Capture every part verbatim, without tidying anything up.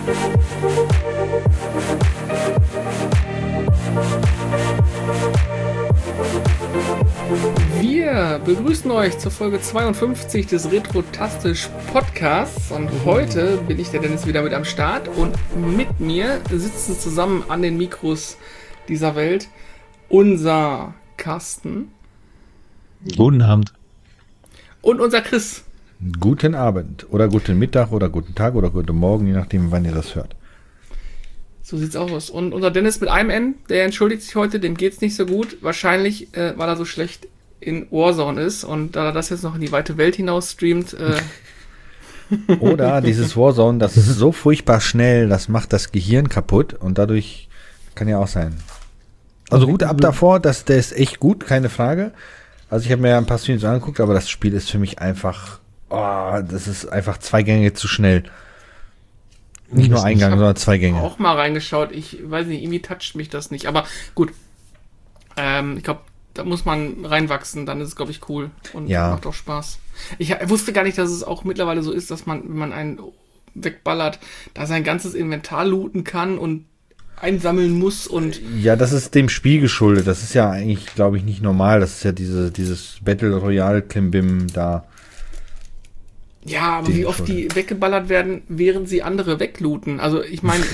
Wir begrüßen euch zur Folge zweiundfünfzig des Retrotastisch Podcasts und heute bin ich, der Dennis, wieder mit am Start und mit mir sitzen zusammen an den Mikros dieser Welt unser Carsten. Guten Abend. Und unser Chris. Guten Abend oder guten Mittag oder guten Tag oder guten Morgen, je nachdem, wann ihr das hört. So sieht's auch aus. Und unser Dennis mit einem N, der entschuldigt sich heute, dem geht's nicht so gut. Wahrscheinlich, äh, weil er so schlecht in Warzone ist und da er das jetzt noch in die weite Welt hinaus streamt. Äh Oder dieses Warzone, das ist so furchtbar schnell, das macht das Gehirn kaputt und dadurch kann ja auch sein. Also gut ab davor, das, der ist echt gut, keine Frage. Also ich habe mir ja ein paar Streams angeguckt, aber das Spiel ist für mich einfach, oh, das ist einfach zwei Gänge zu schnell. Nicht nur ein Gang, sondern zwei Gänge. Ich habe auch mal reingeschaut, ich weiß nicht, irgendwie toucht mich das nicht, aber gut. Ähm, ich glaube, da muss man reinwachsen, dann ist es, glaube ich, cool und ja. Macht auch Spaß. Ich wusste gar nicht, dass es auch mittlerweile so ist, dass man, wenn man einen wegballert, da sein ganzes Inventar looten kann und einsammeln muss und... Ja, das ist dem Spiel geschuldet. Das ist ja eigentlich, glaube ich, nicht normal. Das ist ja diese, dieses Battle Royale Klimbim da. Ja, aber wie oft die weggeballert werden, während sie andere weglooten. Also ich meine...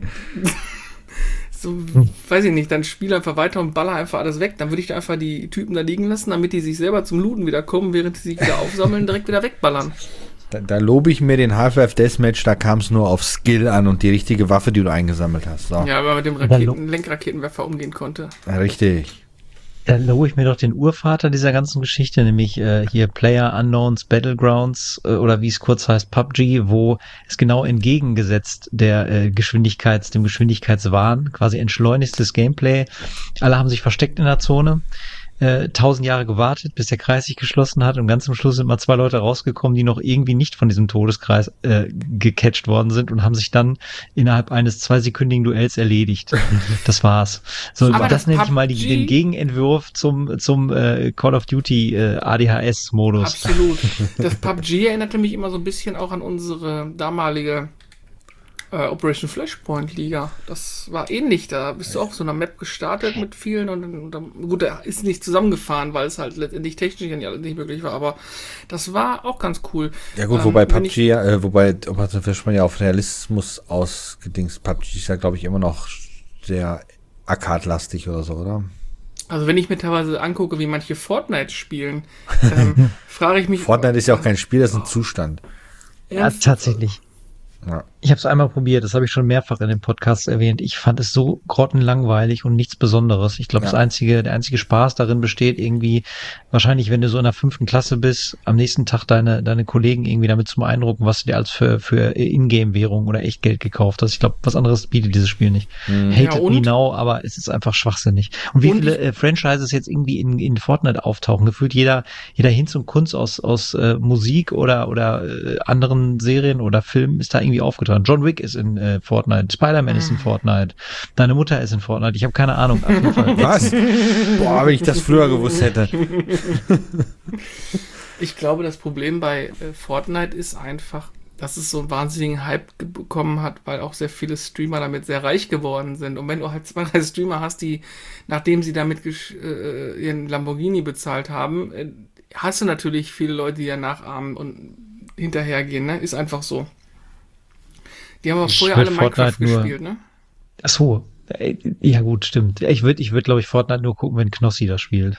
So, weiß ich nicht, dann spiele einfach weiter und baller einfach alles weg. Dann würde ich einfach die Typen da liegen lassen, damit die sich selber zum Looten wieder kommen, während sie sich wieder aufsammeln, direkt wieder wegballern. Da, da lobe ich mir den Half-Life Deathmatch, da kam es nur auf Skill an und die richtige Waffe, die du eingesammelt hast. So. Ja, aber mit dem Raketen, Lenkraketenwerfer umgehen konnte. Ja, richtig. Da lobe ich mir doch den Urvater dieser ganzen Geschichte, nämlich äh, hier Player Unknowns Battlegrounds äh, oder wie es kurz heißt P U B G, wo es genau entgegengesetzt der äh, Geschwindigkeits, dem Geschwindigkeitswahn, quasi entschleunigstes Gameplay. Alle haben sich versteckt in der Zone, äh, tausend Jahre gewartet, bis der Kreis sich geschlossen hat und ganz zum Schluss sind mal zwei Leute rausgekommen, die noch irgendwie nicht von diesem Todeskreis äh, gecatcht worden sind und haben sich dann innerhalb eines zweisekündigen Duells erledigt. Das war's. So, aber das, das nenne ich mal die, P U B G den Gegenentwurf zum zum äh, Call of Duty äh, A D H S-Modus. Absolut. Das P U B G erinnerte mich immer so ein bisschen auch an unsere damalige äh, Operation Flashpoint Liga. Das war ähnlich. Da bist du auch so einer Map gestartet mit vielen und, und, und gut, da ist nicht zusammengefahren, weil es halt letztendlich technisch nicht möglich war, aber das war auch ganz cool. Ja gut, ähm, wobei P U B G, ja, äh, wobei Operation Flashpoint ja auf Realismus ausgedingst. P U B G ist ja, glaube ich, immer noch sehr arcade-lastig oder so, oder? Also wenn ich mir teilweise angucke, wie manche Fortnite spielen, ähm, frage ich mich... Fortnite ist ja auch kein Spiel, das ist ein Zustand. Ja, tatsächlich. Ja. Ich habe es einmal probiert, das habe ich schon mehrfach in dem Podcast erwähnt. Ich fand es so grottenlangweilig und nichts Besonderes. Ich glaube, ja. das einzige, der einzige Spaß darin besteht irgendwie, wahrscheinlich, wenn du so in der fünften Klasse bist, am nächsten Tag deine deine Kollegen irgendwie damit zu beeindrucken, was du dir als für für Ingame-Währung oder Echtgeld gekauft hast. Ich glaube, was anderes bietet dieses Spiel nicht. Mhm. Hated ja, me now, aber es ist einfach schwachsinnig. Und wie und viele äh, Franchises jetzt irgendwie in in Fortnite auftauchen, gefühlt jeder jeder Hinz und Kunst aus aus äh, Musik oder oder äh, anderen Serien oder Filmen ist da irgendwie aufgetragen. John Wick ist in äh, Fortnite, Spider-Man ist in Fortnite, deine Mutter ist in Fortnite, ich habe keine Ahnung. Auf jeden Fall. Was? Boah, wenn ich das früher gewusst hätte. Ich glaube, das Problem bei äh, Fortnite ist einfach, dass es so einen wahnsinnigen Hype bekommen hat, weil auch sehr viele Streamer damit sehr reich geworden sind. Und wenn du halt zwei, drei Streamer hast, die, nachdem sie damit gesch- äh, ihren Lamborghini bezahlt haben, äh, hast du natürlich viele Leute, die ja nachahmen und hinterhergehen, ne? Ist einfach so. Die haben aber Ich vorher alle würd Minecraft Fortnite nur- gespielt, ne? Ach so. Äh, Ja gut, stimmt. Ich würde, ich würde, glaube ich, Fortnite nur gucken, wenn Knossi das spielt.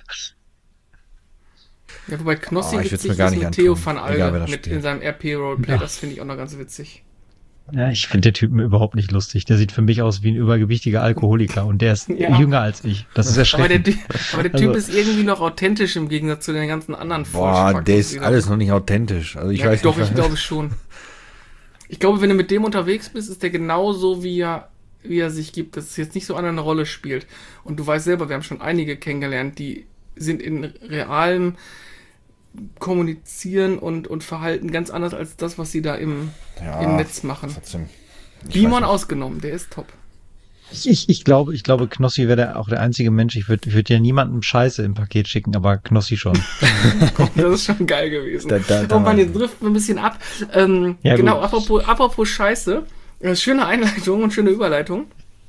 Ja, wobei Knossi Oh, ich witzig würd's mir gar ist nicht mit Theo antun. van Egal, wer Alde das mit spielt. in seinem R P-Roleplay. Ja. Das finde ich auch noch ganz witzig. Ja, ich finde den Typen überhaupt nicht lustig. Der sieht für mich aus wie ein übergewichtiger Alkoholiker und der ist Ja. jünger als ich. Das ist Aber der, erschreckend. Ty- aber der Also- Typ ist irgendwie noch authentisch im Gegensatz zu den ganzen anderen Boah, Vollspacken, der ist die da- alles noch nicht authentisch. Also ich ja, weiß doch, nicht. ich glaube schon. Ich glaube, wenn du mit dem unterwegs bist, ist der genauso, wie er, wie er sich gibt, dass es jetzt nicht so eine Rolle spielt. Und du weißt selber, wir haben schon einige kennengelernt, die sind in realem Kommunizieren und, und Verhalten ganz anders als das, was sie da im, Ja, im Netz machen. Trotzdem. Ich Bimon weiß nicht. ausgenommen, der ist top. Ich, ich, ich glaube, ich glaube, Knossi wäre der, auch der einzige Mensch. Ich würde, ich würde ja niemandem Scheiße im Paket schicken, aber Knossi schon. Das ist schon geil gewesen. Da- da- da- oh Mann, jetzt driften wir ein bisschen ab. Ähm, Ja, genau, gut. apropos, apropos Scheiße. Äh, schöne Einleitung und schöne Überleitung.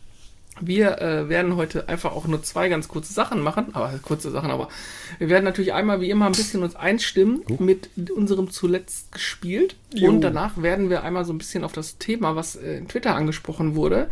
Wir äh, werden heute einfach auch nur zwei ganz kurze Sachen machen, aber kurze Sachen, aber wir werden natürlich einmal wie immer ein bisschen uns einstimmen uh. mit unserem zuletzt gespielt jo. Und danach werden wir einmal so ein bisschen auf das Thema, was äh, in Twitter angesprochen wurde,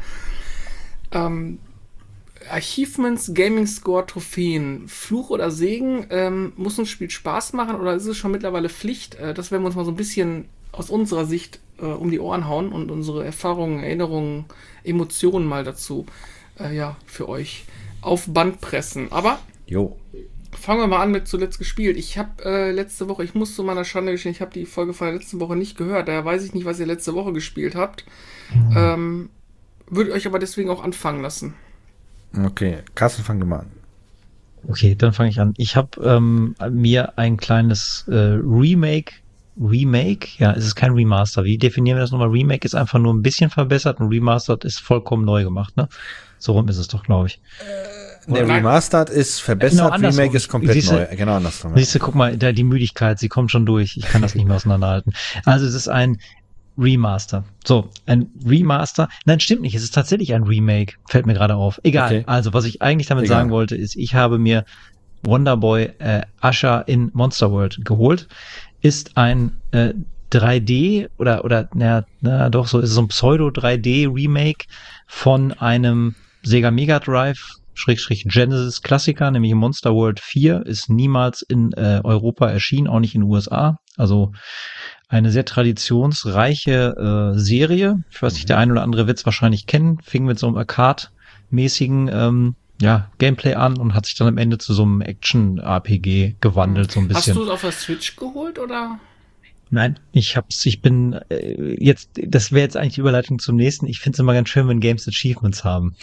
ähm, Achievements, Gaming Score, Trophäen, Fluch oder Segen, ähm, muss ein Spiel Spaß machen oder ist es schon mittlerweile Pflicht? Äh, das werden wir uns mal so ein bisschen aus unserer Sicht äh, um die Ohren hauen und unsere Erfahrungen, Erinnerungen, Emotionen mal dazu äh, ja, für euch auf Band pressen. Aber jo. Fangen wir mal an mit zuletzt gespielt. Ich habe äh, letzte Woche, ich muss zu meiner Schande gestehen, ich habe die Folge von der letzten Woche nicht gehört, daher weiß ich nicht, was ihr letzte Woche gespielt habt. Mhm. Ähm, würde euch aber deswegen auch anfangen lassen. Okay, Carsten, fang du mal an. Okay, dann fange ich an. Ich habe ähm, mir ein kleines äh, Remake, Remake, ja, es ist kein Remaster. Wie definieren wir das nochmal? Remake ist einfach nur ein bisschen verbessert und Remastered ist vollkommen neu gemacht, ne? So rum ist es doch, glaube ich. Äh, der Remastered ist verbessert, genau, Remake ist komplett siehste, neu. Genau andersrum. Siehst du, guck mal, da die Müdigkeit, sie kommt schon durch. Ich kann das nicht mehr auseinanderhalten. Also es ist ein Remaster. So, ein Remaster. Nein, stimmt nicht. Es ist tatsächlich ein Remake. Fällt mir gerade auf. Egal. Okay. Also, was ich eigentlich damit Egal. sagen wollte, ist, ich habe mir Wonderboy äh, Usher in Monster World geholt. Ist ein äh, drei D oder, oder, na, na doch, so ist es so ein Pseudo-drei D-Remake von einem Sega Mega Drive Schrägstrich Genesis Klassiker, nämlich Monster World vier, ist niemals in äh, Europa erschienen, auch nicht in den U S A. Also eine sehr traditionsreiche äh, Serie. Ich weiß nicht, der ein oder andere wird es wahrscheinlich kennen. Fing mit so einem Arcade-mäßigen ähm, ja, Gameplay an und hat sich dann am Ende zu so einem Action-R P G gewandelt, so ein bisschen. Hast du es auf der Switch geholt, oder? Nein, ich hab's, ich bin äh, jetzt, das wäre jetzt eigentlich die Überleitung zum nächsten. Ich finde es immer ganz schön, wenn Games Achievements haben.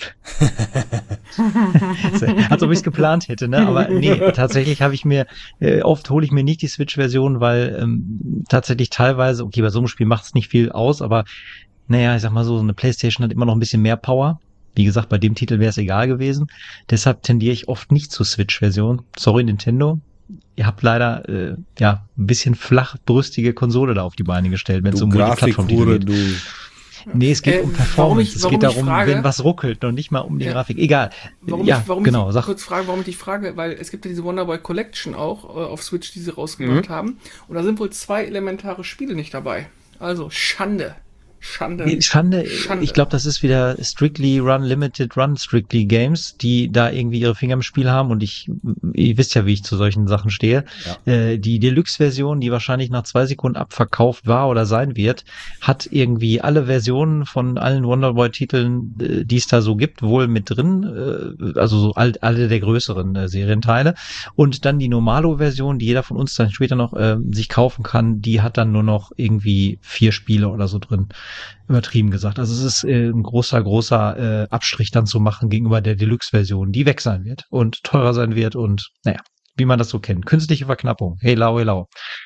Als ob ich es geplant hätte, ne? Aber nee, tatsächlich habe ich mir, äh, oft hole ich mir nicht die Switch-Version, weil ähm, tatsächlich teilweise, okay, bei so einem Spiel macht es nicht viel aus, aber naja, ich sag mal so, so eine PlayStation hat immer noch ein bisschen mehr Power. Wie gesagt, bei dem Titel wäre es egal gewesen. Deshalb tendiere ich oft nicht zur Switch-Version. Sorry, Nintendo. Ihr habt leider äh, ja ein bisschen flachbrüstige Konsole da auf die Beine gestellt, wenn es um Multiplattform-Titel geht. Du. Nee, es geht äh, um Performance. Ich, es geht darum, frage, wenn was ruckelt und nicht mal um die ja. Grafik. Egal. Warum ja, ich, warum genau. ich sag. kurz frage, warum ich dich frage, weil es gibt ja diese Wonderboy Collection auch äh, auf Switch, die sie rausgebracht mhm. haben. Und da sind wohl zwei elementare Spiele nicht dabei. Also Schande. Schande. Nee, Schande. Schande. Ich glaube, das ist wieder Strictly Run Limited Run Strictly Games, die da irgendwie ihre Finger im Spiel haben und ich, ihr wisst ja, wie ich zu solchen Sachen stehe. Ja. Äh, die Deluxe-Version, die wahrscheinlich nach zwei Sekunden abverkauft war oder sein wird, hat irgendwie alle Versionen von allen Wonderboy-Titeln, äh, die es da so gibt, wohl mit drin, äh, also so all, alle der größeren äh, Serienteile. Und dann die Normalo-Version, die jeder von uns dann später noch äh, sich kaufen kann, die hat dann nur noch irgendwie vier Spiele oder so drin. Übertrieben gesagt. Also es ist äh, ein großer, großer äh, Abstrich dann zu machen gegenüber der Deluxe-Version, die weg sein wird und teurer sein wird und naja, wie man das so kennt. Künstliche Verknappung. Hey lau, hey lau.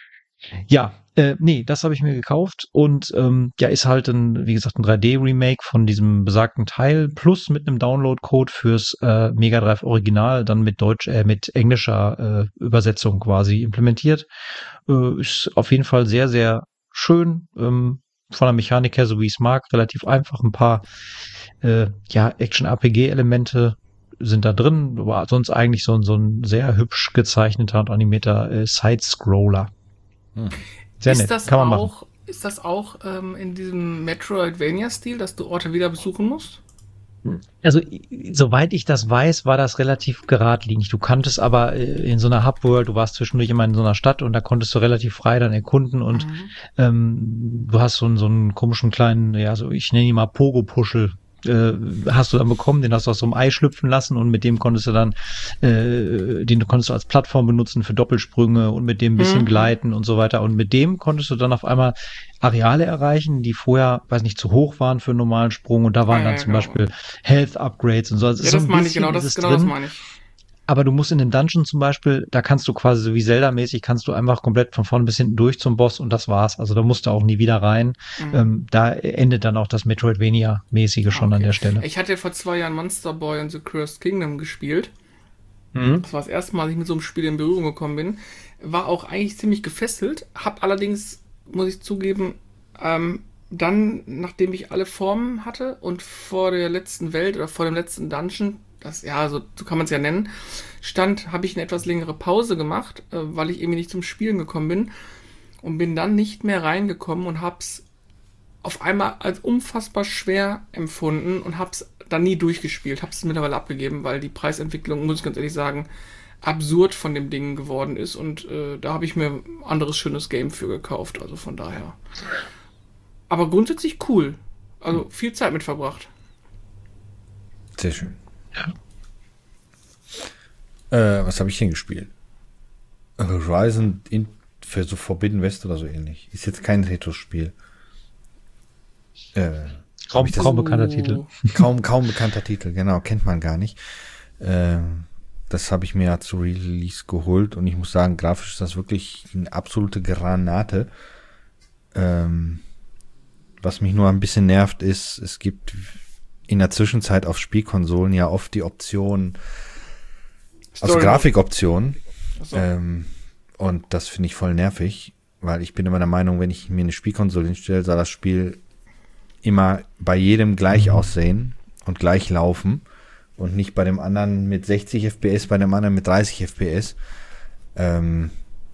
Ja, äh, nee, das habe ich mir gekauft und ähm, ja, ist halt ein, wie gesagt, ein drei D-Remake von diesem besagten Teil plus mit einem Download-Code fürs äh, Mega Drive Original, dann mit Deutsch, äh, mit englischer äh, Übersetzung quasi implementiert. Äh, ist auf jeden Fall sehr, sehr schön, ähm, von der Mechanik her, so wie ich es mag, relativ einfach. Ein paar äh, ja, Action-R P G-Elemente sind da drin, aber sonst eigentlich so, so ein sehr hübsch gezeichneter und animierter äh, Side-Scroller. Hm. Sehr ist nett, das kann man auch, machen. Ist das auch ähm, in diesem Metroidvania-Stil, dass du Orte wieder besuchen musst? Also, soweit ich das weiß, war das relativ geradlinig. Du kanntest aber in so einer Hub-World, du warst zwischendurch immer in so einer Stadt und da konntest du relativ frei dann erkunden und mhm. ähm, du hast so, so einen komischen kleinen, ja, so ich nenne ihn mal Pogo-Puschel, äh, hast du dann bekommen, den hast du aus so einem Ei schlüpfen lassen und mit dem konntest du dann, äh, den konntest du als Plattform benutzen für Doppelsprünge und mit dem ein bisschen mhm. gleiten und so weiter und mit dem konntest du dann auf einmal Areale erreichen, die vorher, weiß nicht, zu hoch waren für einen normalen Sprung und da waren ja, dann ja, zum genau. Beispiel Health-Upgrades und so. Also ja, so das meine ich, genau, das, genau das meine ich. Aber du musst in dem Dungeon zum Beispiel, da kannst du quasi so wie Zelda-mäßig, kannst du einfach komplett von vorne bis hinten durch zum Boss und das war's. Also da musst du auch nie wieder rein. Mhm. Ähm, da endet dann auch das Metroidvania-mäßige schon okay. an der Stelle. Ich hatte vor zwei Jahren Monster Boy and the Cursed Kingdom gespielt. Mhm. Das war das erste Mal, dass ich mit so einem Spiel in Berührung gekommen bin. War auch eigentlich ziemlich gefesselt, hab allerdings, muss ich zugeben, ähm, dann, nachdem ich alle Formen hatte und vor der letzten Welt oder vor dem letzten Dungeon, das, ja, so, so kann man es ja nennen, stand, habe ich eine etwas längere Pause gemacht, äh, weil ich irgendwie nicht zum Spielen gekommen bin und bin dann nicht mehr reingekommen und hab's auf einmal als unfassbar schwer empfunden und hab's dann nie durchgespielt, hab's mittlerweile abgegeben, weil die Preisentwicklung, muss ich ganz ehrlich sagen, absurd von dem Ding geworden ist und äh, da habe ich mir ein anderes schönes Game für gekauft, also von daher. Aber grundsätzlich cool. Also viel Zeit mit verbracht. Sehr schön. Ja. Äh, was habe ich denn gespielt? Horizon in, für so Forbidden West oder so ähnlich. Ist jetzt kein Retro-Spiel. Äh, kaum, kaum bekannter Titel. Kaum, kaum bekannter Titel, genau. Kennt man gar nicht. Äh, das habe ich mir ja zu Release geholt und ich muss sagen, grafisch ist das wirklich eine absolute Granate. Ähm, Was mich nur ein bisschen nervt, ist, es gibt in der Zwischenzeit auf Spielkonsolen ja oft die Option, also Grafikoptionen. So. Ähm, und das finde ich voll nervig, weil ich bin immer der Meinung, wenn ich mir eine Spielkonsole hinstelle, soll das Spiel immer bei jedem gleich aussehen und gleich laufen und nicht bei dem anderen mit sechzig F P S, bei dem anderen mit dreißig F P S. Ähm,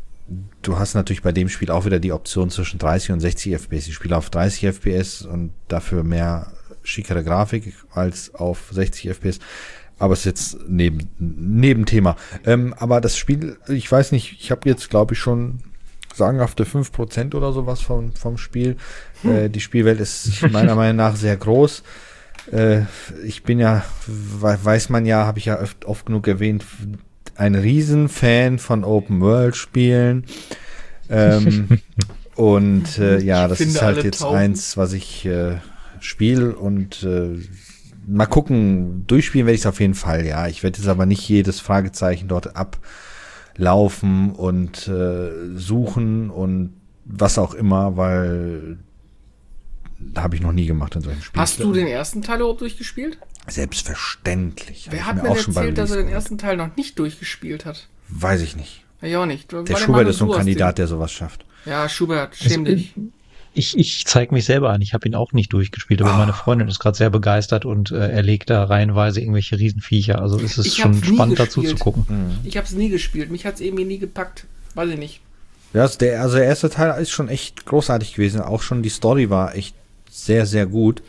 Du hast natürlich bei dem Spiel auch wieder die Option zwischen dreißig und sechzig F P S. Ich spiele auf dreißig F P S und dafür mehr schickere Grafik als auf sechzig F P S. Aber es ist jetzt neben, Nebenthema. Ähm, aber das Spiel, ich weiß nicht, ich habe jetzt, glaube ich, schon sagenhafte fünf Prozent oder sowas vom, vom Spiel. Hm. Äh, die Spielwelt ist meiner Meinung nach sehr groß. Äh, ich bin ja, weiß man ja, habe ich ja oft, oft genug erwähnt, ein Riesenfan von Open-World-Spielen. Ähm, und äh, ja, das ist halt jetzt tauchen. eins, was ich äh, spiele und äh, mal gucken, durchspielen werde ich es auf jeden Fall, ja. Ich werde jetzt aber nicht jedes Fragezeichen dort ablaufen und äh, suchen und was auch immer, weil habe ich noch nie gemacht in solchen Spielen. Hast du den ersten Teil überhaupt durchgespielt? Selbstverständlich. Wer hat mir, mir erzählt, dass er den ersten Teil noch nicht durchgespielt hat? Weiß ich nicht. Ja, auch nicht. Der Schubert ist so ein Kandidat, der sowas schafft. Ja, Schubert, schäm dich. Ich, ich zeige mich selber an. Ich habe ihn auch nicht durchgespielt, aber oh. meine Freundin ist gerade sehr begeistert und äh, erlegt da reihenweise irgendwelche Riesenviecher. Also ist es ich schon spannend dazu zu gucken. Mhm. Ich habe es nie gespielt. Mich hat es irgendwie nie gepackt. Weiß ich nicht. Ja, der, also der erste Teil ist schon echt großartig gewesen. Auch schon die Story war echt sehr, sehr gut.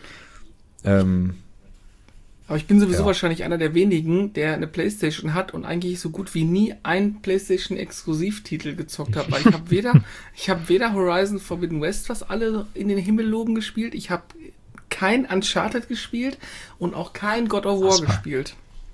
Ähm, Aber ich bin sowieso ja. wahrscheinlich einer der wenigen, der eine PlayStation hat und eigentlich so gut wie nie einen PlayStation-Exklusivtitel gezockt hat. Weil ich habe weder, ich habe weder Horizon Forbidden West, was alle in den Himmel loben, gespielt. Ich habe kein Uncharted gespielt und auch kein God of War gespielt.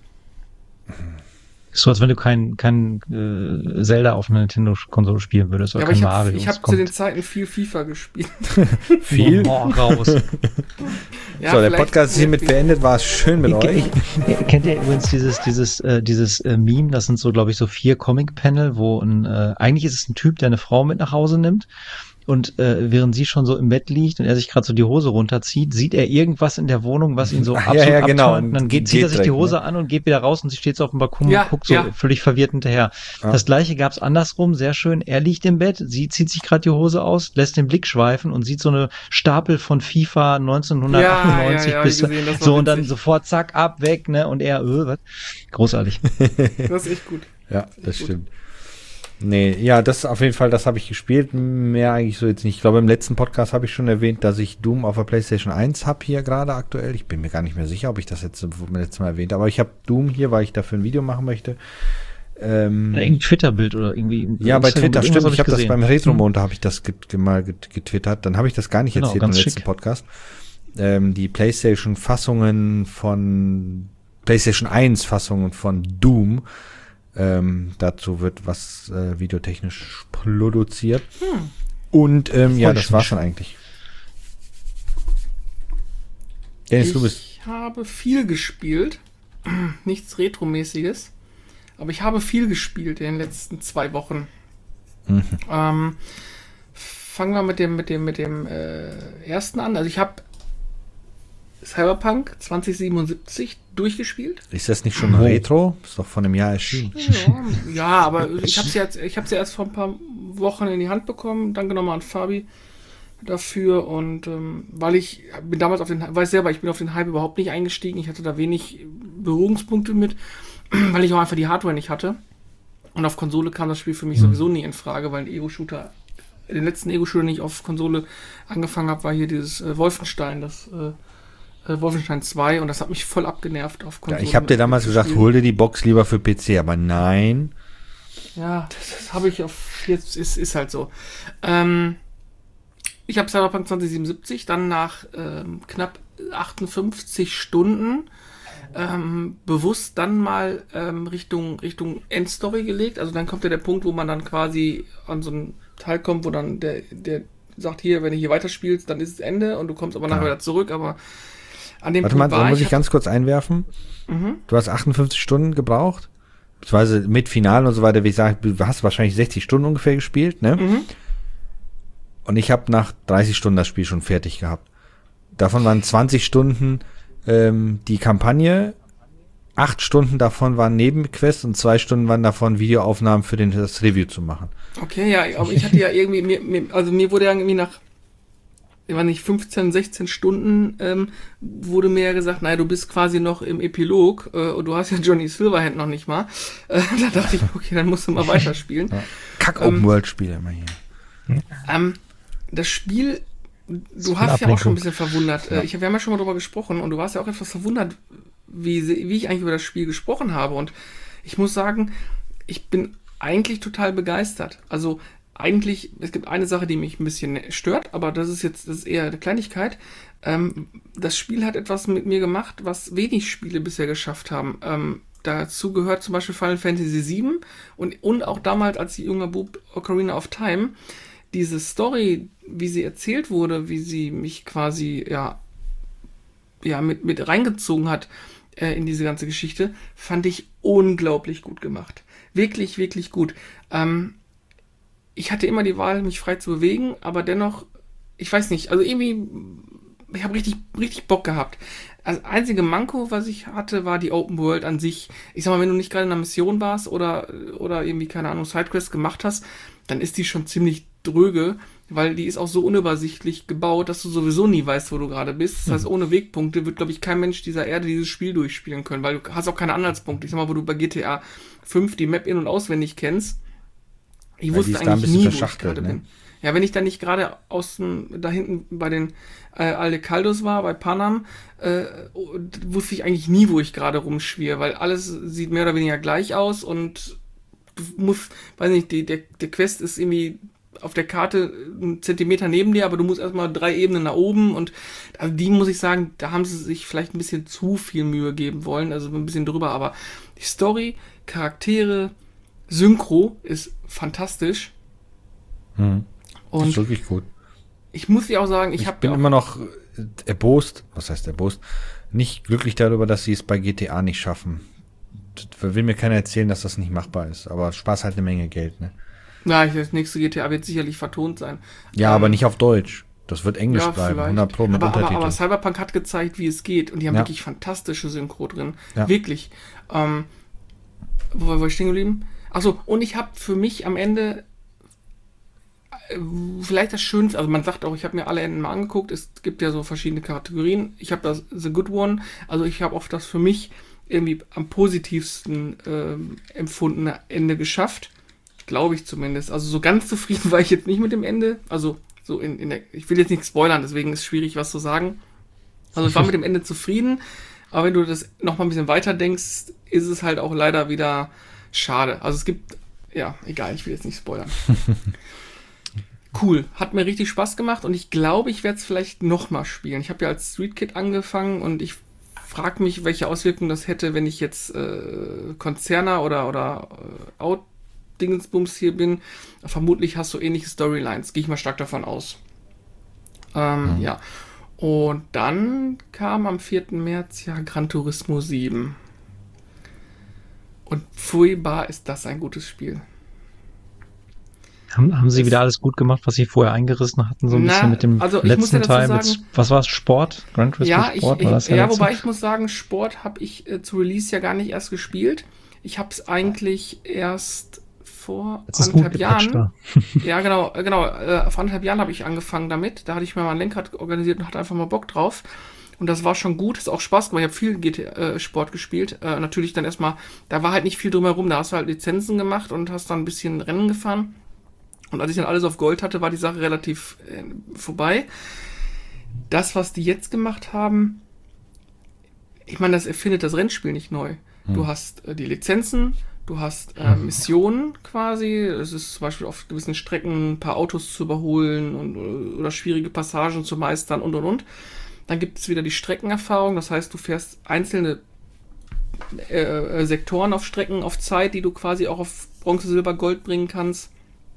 So, als wenn du kein, kein äh, Zelda auf einer Nintendo-Konsole spielen würdest oder ja, aber kein ich hab, Mario. Ich habe zu den Zeiten viel FIFA gespielt. Viel? Oh, raus. Ja, so, der Podcast ist hiermit beendet. War es schön mit ich, euch. Ich, ich, kennt ihr übrigens dieses dieses äh, dieses äh, Meme? Das sind so, glaube ich, so vier Comic-Panel, wo ein äh, eigentlich ist es ein Typ, der eine Frau mit nach Hause nimmt. Und äh, während sie schon so im Bett liegt und er sich gerade so die Hose runterzieht, sieht er irgendwas in der Wohnung, was ihn so Ach, absolut ja, ja, genau. abturnt. Und dann geht, zieht er sich die Hose ne? an und geht wieder raus und sie steht so auf dem Balkon ja, und guckt so ja. völlig verwirrt hinterher. Ja. Das gleiche gab's andersrum, sehr schön. Er liegt im Bett, sie zieht sich gerade die Hose aus, lässt den Blick schweifen und sieht so eine Stapel von FIFA neunzehnhundertachtundneunzig ja, ja, bis gesehen, so und dann sofort zack, ab, weg, ne? Und er, öh, was? Großartig. Das ist echt gut. Ja, das stimmt. Nee, ja, das auf jeden Fall, das habe ich gespielt. Mehr eigentlich so jetzt nicht. Ich glaube, im letzten Podcast habe ich schon erwähnt, dass ich Doom auf der PlayStation eins habe hier gerade aktuell. Ich bin mir gar nicht mehr sicher, ob ich das jetzt letztes Mal erwähnt habe. Aber ich habe Doom hier, weil ich dafür ein Video machen möchte. Ähm, Irgendein Twitter-Bild oder irgendwie. Ja, bei Twitter, stimmt. Hab ich habe das beim Retro-Mond, habe ich das get, mal get, getwittert. Dann habe ich das gar nicht genau, erzählt im letzten schick. Podcast. Ähm, die PlayStation-Fassungen von PlayStation eins Fassungen von Doom. Ähm, dazu wird was äh, videotechnisch produziert. Hm. Und ähm, ja, das war schon eigentlich. Dennis, du bist. Ich habe viel gespielt. Nichts Retromäßiges. Aber ich habe viel gespielt in den letzten zwei Wochen. Mhm. Ähm, fangen wir mit dem, mit dem, mit dem äh, ersten an. Also ich habe Cyberpunk zwanzig siebenundsiebzig durchgespielt. Ist das nicht schon oh. Retro? Ist doch von einem Jahr erschienen. Ja, ja aber ich habe es ja, ich habe ja erst vor ein paar Wochen in die Hand bekommen. Danke nochmal an Fabi. dafür und ähm, weil ich bin damals auf den, weiß selber, ich bin auf den Hype überhaupt nicht eingestiegen, ich hatte da wenig Berührungspunkte mit, weil ich auch einfach die Hardware nicht hatte und auf Konsole kam das Spiel für mich mhm. sowieso nie in Frage, weil ein Ego-Shooter, den letzten Ego-Shooter, den ich auf Konsole angefangen habe, war hier dieses äh, Wolfenstein, das äh, äh, Wolfenstein zwei und das hat mich voll abgenervt auf Konsole. Ja, ich habe dir damals gesagt, hol dir die Box lieber für P C, aber nein. Ja, das, das habe ich auf, jetzt ist, ist halt so. Ähm, ich habe Cyberpunk zwanzig siebenundsiebzig dann nach ähm, knapp achtundfünfzig Stunden ähm, bewusst dann mal ähm, Richtung, Richtung Endstory gelegt. Also dann kommt ja der Punkt, wo man dann quasi an so einen Teil kommt, wo dann der, der sagt, hier, wenn du hier weiterspielst, dann ist es Ende und du kommst aber nachher ja. wieder zurück, aber an dem Warte Punkt mal, war muss ich... ich ganz kurz einwerfen? Mhm. Du hast achtundfünfzig Stunden gebraucht, beziehungsweise mit Finale und so weiter, wie ich sage, du hast wahrscheinlich sechzig Stunden ungefähr gespielt, ne? Mhm. Und ich habe nach dreißig Stunden das Spiel schon fertig gehabt. Davon waren zwanzig Stunden ähm, die Kampagne, acht Stunden davon waren Nebenquests und zwei Stunden waren davon Videoaufnahmen für den, das Review zu machen. Okay, ja, aber ich hatte ja irgendwie, mir, mir, also mir wurde ja irgendwie nach, ich weiß nicht, fünfzehn, sechzehn Stunden ähm, wurde mir ja gesagt, naja, du bist quasi noch im Epilog äh, und du hast ja Johnny Silverhand noch nicht mal. Äh, da dachte ich, okay, dann musst du mal weiterspielen. Ja. Kack-Open-World-Spiele ähm, immer hier. Ähm, das Spiel, du hast ja auch schon ein bisschen verwundert. Ja. Ich, wir haben ja schon mal drüber gesprochen und du warst ja auch etwas verwundert, wie, wie ich eigentlich über das Spiel gesprochen habe. Und ich muss sagen, ich bin eigentlich total begeistert. Also eigentlich, es gibt eine Sache, die mich ein bisschen stört, aber das ist jetzt, das ist eher eine Kleinigkeit. Ähm, das Spiel hat etwas mit mir gemacht, was wenig Spiele bisher geschafft haben. Ähm, dazu gehört zum Beispiel Final Fantasy sieben und, und auch damals als junger Bub Ocarina of Time. Diese Story, wie sie erzählt wurde, wie sie mich quasi, ja, ja, mit, mit reingezogen hat äh, in diese ganze Geschichte, fand ich unglaublich gut gemacht. Wirklich, wirklich gut. Ähm, ich hatte immer die Wahl, mich frei zu bewegen, aber dennoch, ich weiß nicht, also irgendwie, ich habe richtig, richtig Bock gehabt. Das einzige Manko, was ich hatte, war die Open World an sich. Ich sag mal, wenn du nicht gerade in einer Mission warst oder, oder irgendwie, keine Ahnung, Sidequests gemacht hast, dann ist die schon ziemlich dröge, weil die ist auch so unübersichtlich gebaut, dass du sowieso nie weißt, wo du gerade bist. Das heißt, ohne Wegpunkte wird, glaube ich, kein Mensch dieser Erde dieses Spiel durchspielen können, weil du hast auch keine Anhaltspunkte. Ich sag mal, wo du bei G T A fünf die Map in- und auswendig kennst. Ich weil wusste eigentlich nie, wo ich gerade ne? bin. Ja, wenn ich dann nicht gerade aus dem, da hinten bei den äh, Aldecaldos war, bei Panam, äh, wusste ich eigentlich nie, wo ich gerade rumschwirre, weil alles sieht mehr oder weniger gleich aus und du musst, weiß nicht, die, der, der Quest ist irgendwie auf der Karte einen Zentimeter neben dir, aber du musst erstmal drei Ebenen nach oben und also die muss ich sagen, da haben sie sich vielleicht ein bisschen zu viel Mühe geben wollen, also ein bisschen drüber, aber die Story, Charaktere, Synchro ist fantastisch. Hm. Und das ist wirklich gut. Ich muss dir auch sagen, ich, ich bin immer noch erbost, was heißt erbost, nicht glücklich darüber, dass sie es bei G T A nicht schaffen. Das will mir keiner erzählen, dass das nicht machbar ist, aber Spaß halt eine Menge Geld, ne? Ja, das nächste G T A wird sicherlich vertont sein. Ja, ähm, aber nicht auf Deutsch. Das wird Englisch ja, bleiben, vielleicht. hundert Pro mit aber, Untertiteln. Aber, aber Cyberpunk hat gezeigt, wie es geht. Und die haben ja. wirklich fantastische Synchro drin. Ja. Wirklich. Ähm, wo war ich stehen geblieben? Achso, und ich habe für mich am Ende äh, vielleicht das Schönste, also man sagt auch, ich habe mir alle Enden mal angeguckt, es gibt ja so verschiedene Kategorien. Ich habe das The Good One, also ich habe auch das für mich irgendwie am positivsten äh, empfundene Ende geschafft. Glaube ich zumindest. Also so ganz zufrieden war ich jetzt nicht mit dem Ende. Also so in, in der, ich will jetzt nicht spoilern, deswegen ist es schwierig, was zu sagen. Also ich war mit dem Ende zufrieden, aber wenn du das noch mal ein bisschen weiter denkst, ist es halt auch leider wieder schade. Also es gibt, ja, egal, ich will jetzt nicht spoilern. Cool, hat mir richtig Spaß gemacht und ich glaube, ich werde es vielleicht noch mal spielen. Ich habe ja als Street Kid angefangen und ich frage mich, welche Auswirkungen das hätte, wenn ich jetzt äh, Konzerner oder, oder äh, Out Dingensbums hier bin. Vermutlich hast du ähnliche Storylines. Gehe ich mal stark davon aus. Ähm, mhm. Ja. Und dann kam am vierten März ja Gran Turismo sieben. Und furchtbar ist das ein gutes Spiel. Haben, haben sie das wieder alles gut gemacht, was sie vorher eingerissen hatten, so ein na, bisschen mit dem also letzten ja Teil sagen, mit, was war es, Sport? Gran Turismo ja, Sport? Ich, war das ja, ja wobei ich muss sagen, Sport habe ich äh, zu Release ja gar nicht erst gespielt. Ich habe es eigentlich erst vor Jetzt ist anderthalb gut Jahren. Da. Ja, genau, genau. Äh, vor anderthalb Jahren habe ich angefangen damit. Da hatte ich mir mal ein Lenkrad organisiert und hatte einfach mal Bock drauf. Und das war schon gut, ist auch Spaß gemacht. Ich habe viel G T-Sport gespielt. Äh, natürlich dann erstmal, da war halt nicht viel drumherum. Da hast du halt Lizenzen gemacht und hast dann ein bisschen Rennen gefahren. Und als ich dann alles auf Gold hatte, war die Sache relativ äh, vorbei. Das, was die jetzt gemacht haben, ich meine, das erfindet das Rennspiel nicht neu. Hm. Du hast äh, die Lizenzen, du hast äh, Missionen quasi. Es ist zum Beispiel auf gewissen Strecken ein paar Autos zu überholen und, oder schwierige Passagen zu meistern und und und. Dann gibt es wieder die Streckenerfahrung, das heißt, du fährst einzelne äh, Sektoren auf Strecken auf Zeit, die du quasi auch auf Bronze, Silber, Gold bringen kannst.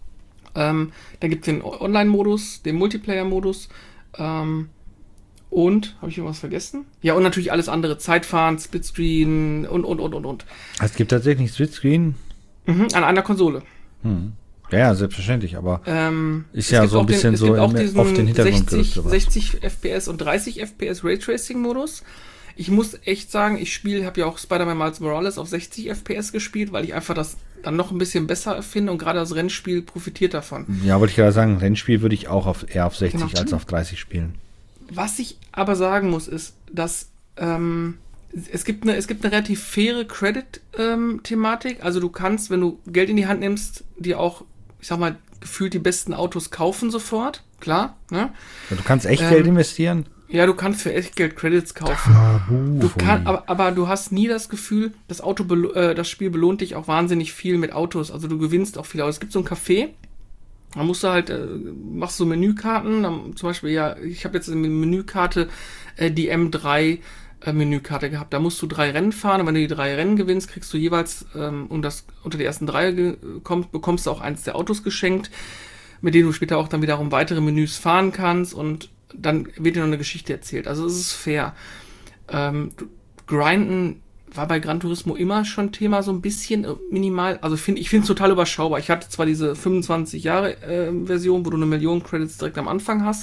Ähm, dann gibt es den Online-Modus, den Multiplayer-Modus. Ähm, und, habe ich irgendwas vergessen? Ja, und natürlich alles andere, Zeitfahren, Splitscreen und, und, und, und, und. Es gibt tatsächlich Splitscreen? Mhm, an einer Konsole. Hm. Ja, selbstverständlich, aber ähm, ist ja so ein bisschen den, so im, auf den Hintergrund sechzig, sechzig F P S und dreißig F P S Raytracing-Modus. Ich muss echt sagen, ich spiele, habe ja auch Spider-Man Miles Morales auf sechzig F P S gespielt, weil ich einfach das dann noch ein bisschen besser finde und gerade das Rennspiel profitiert davon. Ja, wollte ich gerade sagen, Rennspiel würde ich auch auf, eher auf sechzig genau. als auf dreißig spielen. Was ich aber sagen muss, ist, dass ähm, es gibt eine, es gibt eine relativ faire Credit-Thematik. Ähm, also du kannst, wenn du Geld in die Hand nimmst, dir auch, ich sag mal, gefühlt die besten Autos kaufen sofort. Klar, ne? Ja, du kannst echt ähm, Geld investieren? Ja, du kannst für Echtgeld Credits kaufen. Ah, du kann, aber, aber du hast nie das Gefühl, das Auto, äh, das Spiel belohnt dich auch wahnsinnig viel mit Autos. Also du gewinnst auch viel Autos. Es gibt so ein Café, da musst du halt, äh, machst so Menükarten. Dann, zum Beispiel, ja, ich habe jetzt eine Menükarte äh, die M drei äh, Menükarte gehabt. Da musst du drei Rennen fahren und wenn du die drei Rennen gewinnst, kriegst du jeweils, ähm, und das unter die ersten drei ge- kommst, bekommst du auch eins der Autos geschenkt, mit denen du später auch dann wiederum weitere Menüs fahren kannst und dann wird dir noch eine Geschichte erzählt. Also es ist fair. Ähm, Grinden war bei Gran Turismo immer schon Thema, so ein bisschen minimal. Also find, ich finde es total überschaubar. Ich hatte zwar diese fünfundzwanzig Jahre äh, Version, wo du eine Million Credits direkt am Anfang hast.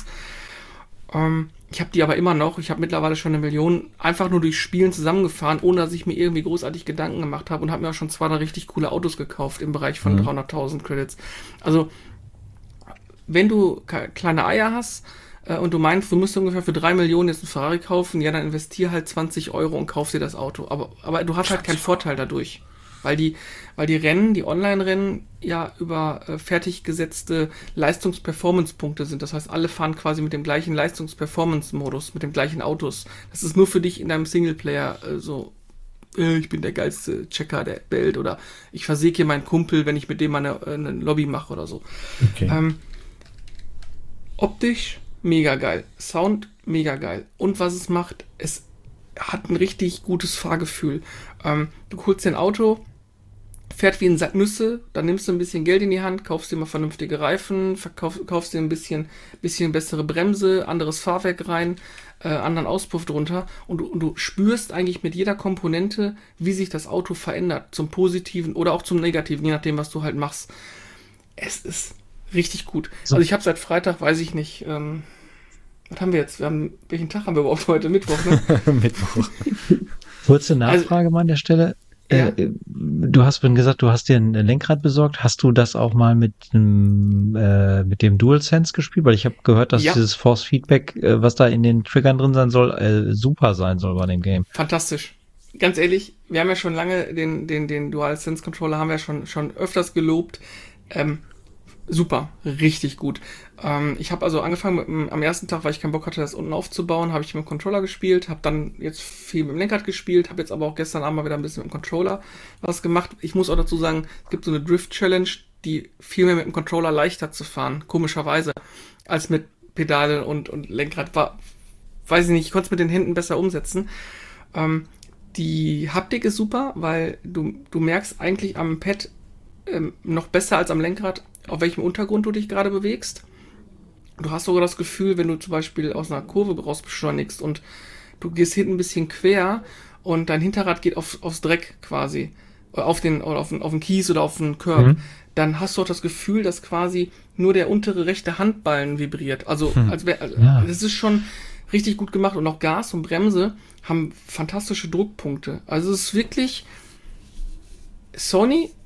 Ähm, ich habe die aber immer noch. Ich habe mittlerweile schon eine Million einfach nur durch Spielen zusammengefahren, ohne dass ich mir irgendwie großartig Gedanken gemacht habe und habe mir auch schon zwei, drei richtig coole Autos gekauft im Bereich von mhm. dreihunderttausend Credits. Also wenn du kleine Eier hast, und du meinst, du musst ungefähr für drei Millionen jetzt einen Ferrari kaufen, ja, dann investier halt zwanzig Euro und kauf dir das Auto. Aber, aber du hast halt keinen Vorteil dadurch. Weil die, weil die Rennen, die Online-Rennen ja über äh, fertig gesetzte Leistungs-Performance-Punkte sind. Das heißt, alle fahren quasi mit dem gleichen Leistungs-Performance-Modus, mit den gleichen Autos. Das ist nur für dich in deinem Singleplayer äh, so, äh, ich bin der geilste Checker der Welt oder ich versäge hier meinen Kumpel, wenn ich mit dem mal eine, eine Lobby mache oder so. Okay. Ähm, optisch mega geil. Sound, mega geil. Und was es macht, es hat ein richtig gutes Fahrgefühl. Ähm, du holst dir ein Auto, fährt wie ein Sack Nüsse, dann nimmst du ein bisschen Geld in die Hand, kaufst dir mal vernünftige Reifen, verkauf, kaufst dir ein bisschen, bisschen bessere Bremse, anderes Fahrwerk rein, äh, anderen Auspuff drunter und du, und du spürst eigentlich mit jeder Komponente, wie sich das Auto verändert, zum Positiven oder auch zum Negativen, je nachdem, was du halt machst. Es ist richtig gut. So. Also ich habe seit Freitag, weiß ich nicht, ähm, was haben wir jetzt? Wir haben, welchen Tag haben wir überhaupt heute? Mittwoch, ne? Mittwoch. Kurze Nachfrage also, mal an der Stelle. Ja. Äh, du hast vorhin gesagt, du hast dir ein Lenkrad besorgt. Hast du das auch mal mit dem, äh, mit dem DualSense gespielt? Weil ich habe gehört, dass ja. dieses Force Feedback, äh, was da in den Triggern drin sein soll, äh, super sein soll bei dem Game. Fantastisch. Ganz ehrlich, wir haben ja schon lange den, den, den DualSense Controller haben wir schon, schon öfters gelobt. Ähm, Super, richtig gut. Ähm, ich habe also angefangen mit dem, am ersten Tag, weil ich keinen Bock hatte, das unten aufzubauen, habe ich mit dem Controller gespielt, habe dann jetzt viel mit dem Lenkrad gespielt, habe jetzt aber auch gestern Abend mal wieder ein bisschen mit dem Controller was gemacht. Ich muss auch dazu sagen, es gibt so eine Drift-Challenge, die viel mehr mit dem Controller leichter zu fahren, komischerweise, als mit Pedale und, und Lenkrad. War, weiß ich nicht, ich konnte es mit den Händen besser umsetzen. Ähm, die Haptik ist super, weil du, du merkst eigentlich am Pad ähm, noch besser als am Lenkrad, auf welchem Untergrund du dich gerade bewegst. Du hast sogar das Gefühl, wenn du zum Beispiel aus einer Kurve raus beschleunigst und du gehst hinten ein bisschen quer und dein Hinterrad geht auf, aufs Dreck quasi, auf den, oder auf den, auf den Kies oder auf den Curb, mhm. dann hast du auch das Gefühl, dass quasi nur der untere rechte Handballen vibriert. Also, hm. als wär, also ja. das ist schon richtig gut gemacht und auch Gas und Bremse haben fantastische Druckpunkte. Also es ist wirklich, Sony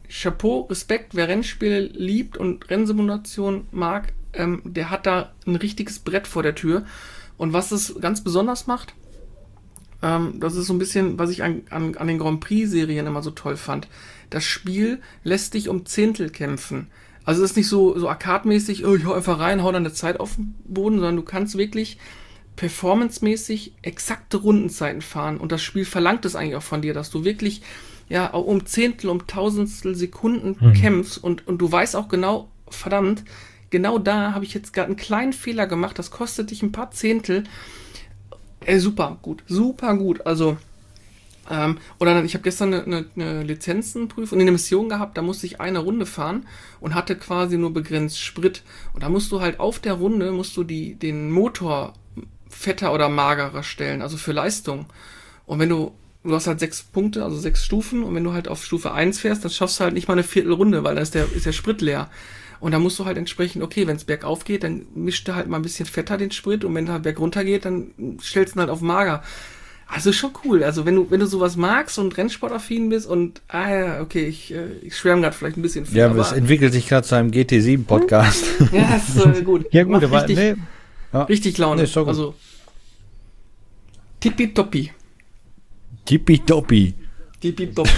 Chapeau, Respekt, wer Rennspiele liebt und Rennsimulation mag, ähm, der hat da ein richtiges Brett vor der Tür. Und was es ganz besonders macht, ähm, das ist so ein bisschen, was ich an, an, an den Grand Prix-Serien immer so toll fand. Das Spiel lässt dich um Zehntel kämpfen. Also es ist nicht so, so arcade-mäßig, oh, ich hau einfach rein, hau dann eine Zeit auf den Boden, sondern du kannst wirklich performancemäßig exakte Rundenzeiten fahren. Und das Spiel verlangt es eigentlich auch von dir, dass du wirklich ja auch um Zehntel, um Tausendstel Sekunden mhm. kämpfst. Und, und du weißt auch genau, verdammt, genau da habe ich jetzt gerade einen kleinen Fehler gemacht, das kostet dich ein paar Zehntel. Ey, super gut, super gut. Also, ähm, oder dann, ich habe gestern eine, eine, eine Lizenzenprüfung, eine Mission gehabt, da musste ich eine Runde fahren und hatte quasi nur begrenzt Sprit. Und da musst du halt auf der Runde, musst du die, den Motor fetter oder magerer stellen, also für Leistung. Und wenn du, du hast halt sechs Punkte, also sechs Stufen, und wenn du halt auf Stufe eins fährst, dann schaffst du halt nicht mal eine Viertelrunde, weil dann ist der, ist der Sprit leer. Und da musst du halt entsprechend, okay, wenn es bergauf geht, dann mischt du halt mal ein bisschen fetter den Sprit, und wenn es halt bergunter geht, dann stellst du ihn halt auf mager. Also schon cool. Also wenn du wenn du sowas magst und Rennsportaffin bist und, ah ja, okay, ich, ich schwärme gerade vielleicht ein bisschen viel. Ja, aber es entwickelt sich gerade zu einem G T sieben Podcast. Ja, ist äh, gut. Ja gut, aber richtig, nee. Ja. richtig Laune. Nee, ist doch gut. Also tippitoppi. Tippitoppi. Tippitoppi.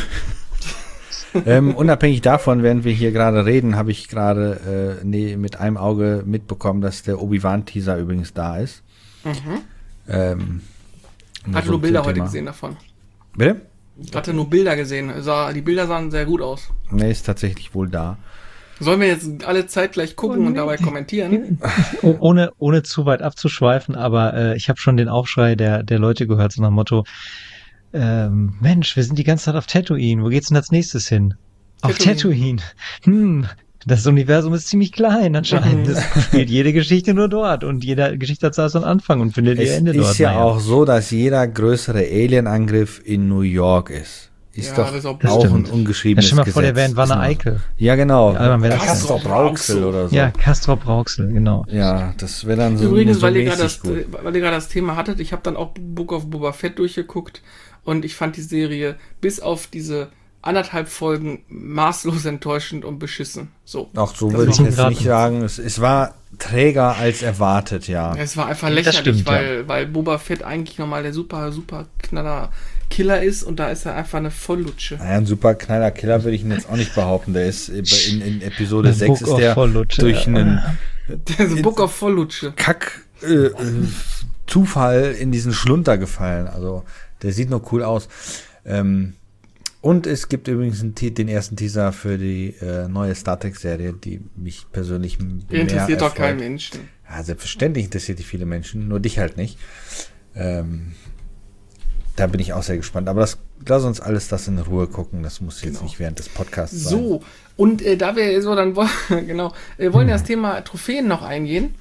ähm, unabhängig davon, während wir hier gerade reden, habe ich gerade äh, nee, mit einem Auge mitbekommen, dass der Obi-Wan-Teaser übrigens da ist. Mhm. Ähm, Hatte nur Bilder heute gesehen davon. Bitte? Hatte nur Bilder gesehen. Sah, die Bilder sahen sehr gut aus. Nee, ist tatsächlich wohl da. Sollen wir jetzt alle Zeit gleich gucken oh, und dabei kommentieren? Oh, ohne, ohne zu weit abzuschweifen, aber äh, ich habe schon den Aufschrei der, der Leute gehört, so nach dem Motto, ähm, Mensch, wir sind die ganze Zeit auf Tatooine, wo geht's denn als nächstes hin? Auf Tatooine. Hm, das Universum ist ziemlich klein anscheinend. Es spielt jede Geschichte nur dort und jede Geschichte hat so einen Anfang und findet ihr Ende dort. Es ist ja naja. auch so, dass jeder größere Alien-Angriff in New York ist. Ist ja, doch auch, auch ein ungeschriebenes Gesetz. Ja, stell mal vor, der Gesetz. wäre in Wanne Eickel. Ja, genau. Ja, Castrop Rauxel oder so. Ja, Castrop Rauxel, genau. Ja, das wäre dann so Übrigens, so weil ihr gerade das, weil ihr gerade das Thema hattet, ich habe dann auch Book of Boba Fett durchgeguckt und ich fand die Serie bis auf diese anderthalb Folgen maßlos enttäuschend und beschissen. So. Ach, so würde ich jetzt nicht sagen. Es, es war träger als erwartet, ja. Es war einfach lächerlich, stimmt, weil, ja. weil Boba Fett eigentlich nochmal der super, super Knaller Killer ist und da ist er einfach eine Volllutsche. Naja, ein super Knaller Killer würde ich ihn jetzt auch nicht behaupten. Der ist in, in Episode The sechs ist der durch einen der Book of Volllutsche. Kack äh, Zufall in diesen Schlunter gefallen. Also der sieht noch cool aus. Ähm, Und es gibt übrigens einen, den ersten Teaser für die äh, neue Star Trek-Serie, die mich persönlich mehr interessiert doch erfreut. keinen Menschen. Ja, selbstverständlich interessiert die viele Menschen, nur dich halt nicht. Ähm, da bin ich auch sehr gespannt. Aber das, lass uns alles das in Ruhe gucken. Das muss jetzt genau. nicht während des Podcasts sein. So, und äh, da wir so dann genau, wir wollen hm. ja das Thema Trophäen noch eingehen.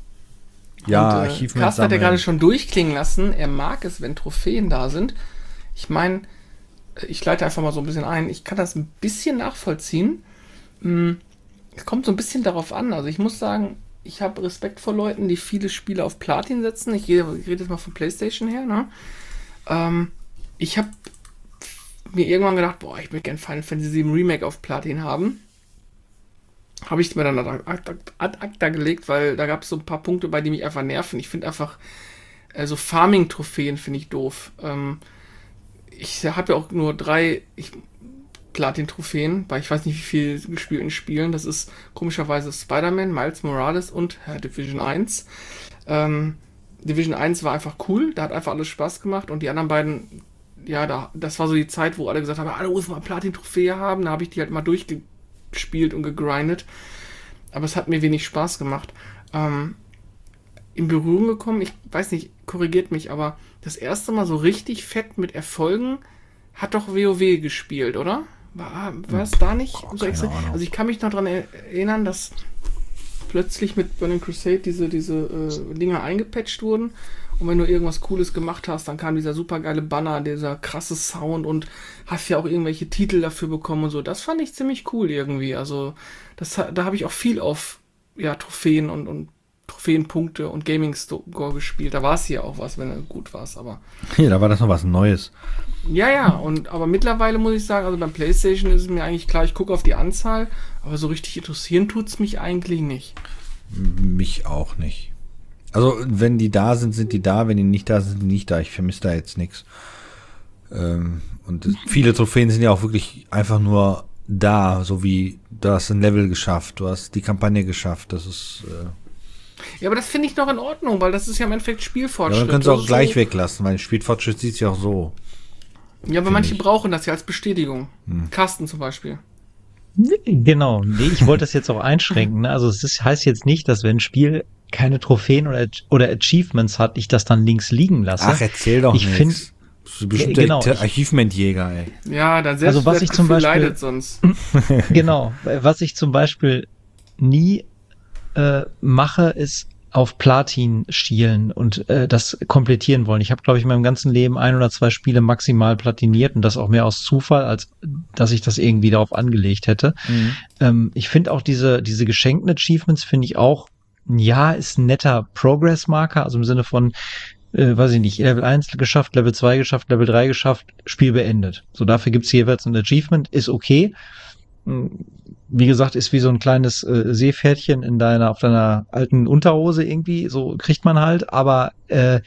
Ja, und, äh, Archiv Carsten hat ja gerade schon durchklingen lassen. Er mag es, wenn Trophäen da sind. Ich meine, ich leite einfach mal so ein bisschen ein. Ich kann das ein bisschen nachvollziehen. Es kommt so ein bisschen darauf an. Also ich muss sagen, ich habe Respekt vor Leuten, die viele Spiele auf Platin setzen. Ich rede, ich rede jetzt mal von PlayStation her. Ne? Ähm, ich habe mir irgendwann gedacht, boah, ich würde gerne Final Fantasy sieben Remake auf Platin haben. Habe ich mir dann ad acta, ad acta gelegt, weil da gab es so ein paar Punkte, bei die mich einfach nerven. Ich finde einfach, äh, so Farming-Trophäen finde ich doof. Ähm, ich habe ja auch nur drei ich, Platin-Trophäen, weil ich weiß nicht, wie viel gespielt in Spielen. Das ist komischerweise Spider-Man, Miles Morales und ja, Division eins. Ähm, Division eins war einfach cool, da hat einfach alles Spaß gemacht und die anderen beiden, ja, da, das war so die Zeit, wo alle gesagt haben, ah, du musst mal Platin-Trophäe haben. Da habe ich die halt mal durchgespielt und gegrindet. Aber es hat mir wenig Spaß gemacht. Ähm, in Berührung gekommen, ich weiß nicht, korrigiert mich, aber das erste Mal so richtig fett mit Erfolgen hat doch WoW gespielt, oder? War, war es da nicht? Oh, so extra? Also ich kann mich noch daran erinnern, dass plötzlich mit Burning Crusade diese, diese äh, Dinger eingepatcht wurden und wenn du irgendwas Cooles gemacht hast, dann kam dieser super geile Banner, dieser krasse Sound und hast ja auch irgendwelche Titel dafür bekommen und so. Das fand ich ziemlich cool irgendwie. Also das, da habe ich auch viel auf ja, Trophäen und, und Trophäenpunkte und Gaming-Score gespielt. Da war es hier auch was, wenn du gut warst, aber... Ja, da war das noch was Neues. Ja, ja, und aber mittlerweile muss ich sagen, also beim PlayStation ist es mir eigentlich klar, ich gucke auf die Anzahl, aber so richtig interessieren tut's mich eigentlich nicht. Mich auch nicht. Also, wenn die da sind, sind die da, wenn die nicht da sind, sind die nicht da. Ich vermisse da jetzt nichts. Ähm, und es, viele Trophäen sind ja auch wirklich einfach nur da, so wie du hast ein Level geschafft, du hast die Kampagne geschafft, das ist... Äh Ja, aber das finde ich noch in Ordnung, weil das ist ja im Endeffekt Spielfortschritt. Ja, dann können sie auch so gleich weglassen, weil Spielfortschritt sieht sich auch so. Ja, aber manche ich. brauchen das ja als Bestätigung. Hm. Carsten zum Beispiel. Genau, nee, ich wollte das jetzt auch einschränken. Ne? Also es ist, heißt jetzt nicht, dass wenn ein Spiel keine Trophäen oder, oder Achievements hat, ich das dann links liegen lasse. Ach, erzähl doch ich nichts. Du bist bestimmt genau, der Achievement-Jäger, ey. Ja, dann selbst also was ich zum Beispiel leidet sonst. Genau, was ich zum Beispiel nie äh, mache, ist auf Platin schielen und äh, das komplettieren wollen. Ich habe, glaube ich, in meinem ganzen Leben ein oder zwei Spiele maximal platiniert und das auch mehr aus Zufall, als dass ich das irgendwie darauf angelegt hätte. Mhm. Ähm, ich finde auch diese diese geschenkten Achievements, finde ich auch, ja, ist ein netter Progress-Marker, also im Sinne von, äh, weiß ich nicht, Level eins geschafft, Level zwei geschafft, Level drei geschafft, Spiel beendet. So, dafür gibt's jeweils ein Achievement, ist okay. Wie gesagt, ist wie so ein kleines äh, Seepferdchen in deiner, auf deiner alten Unterhose irgendwie, so kriegt man halt, aber äh,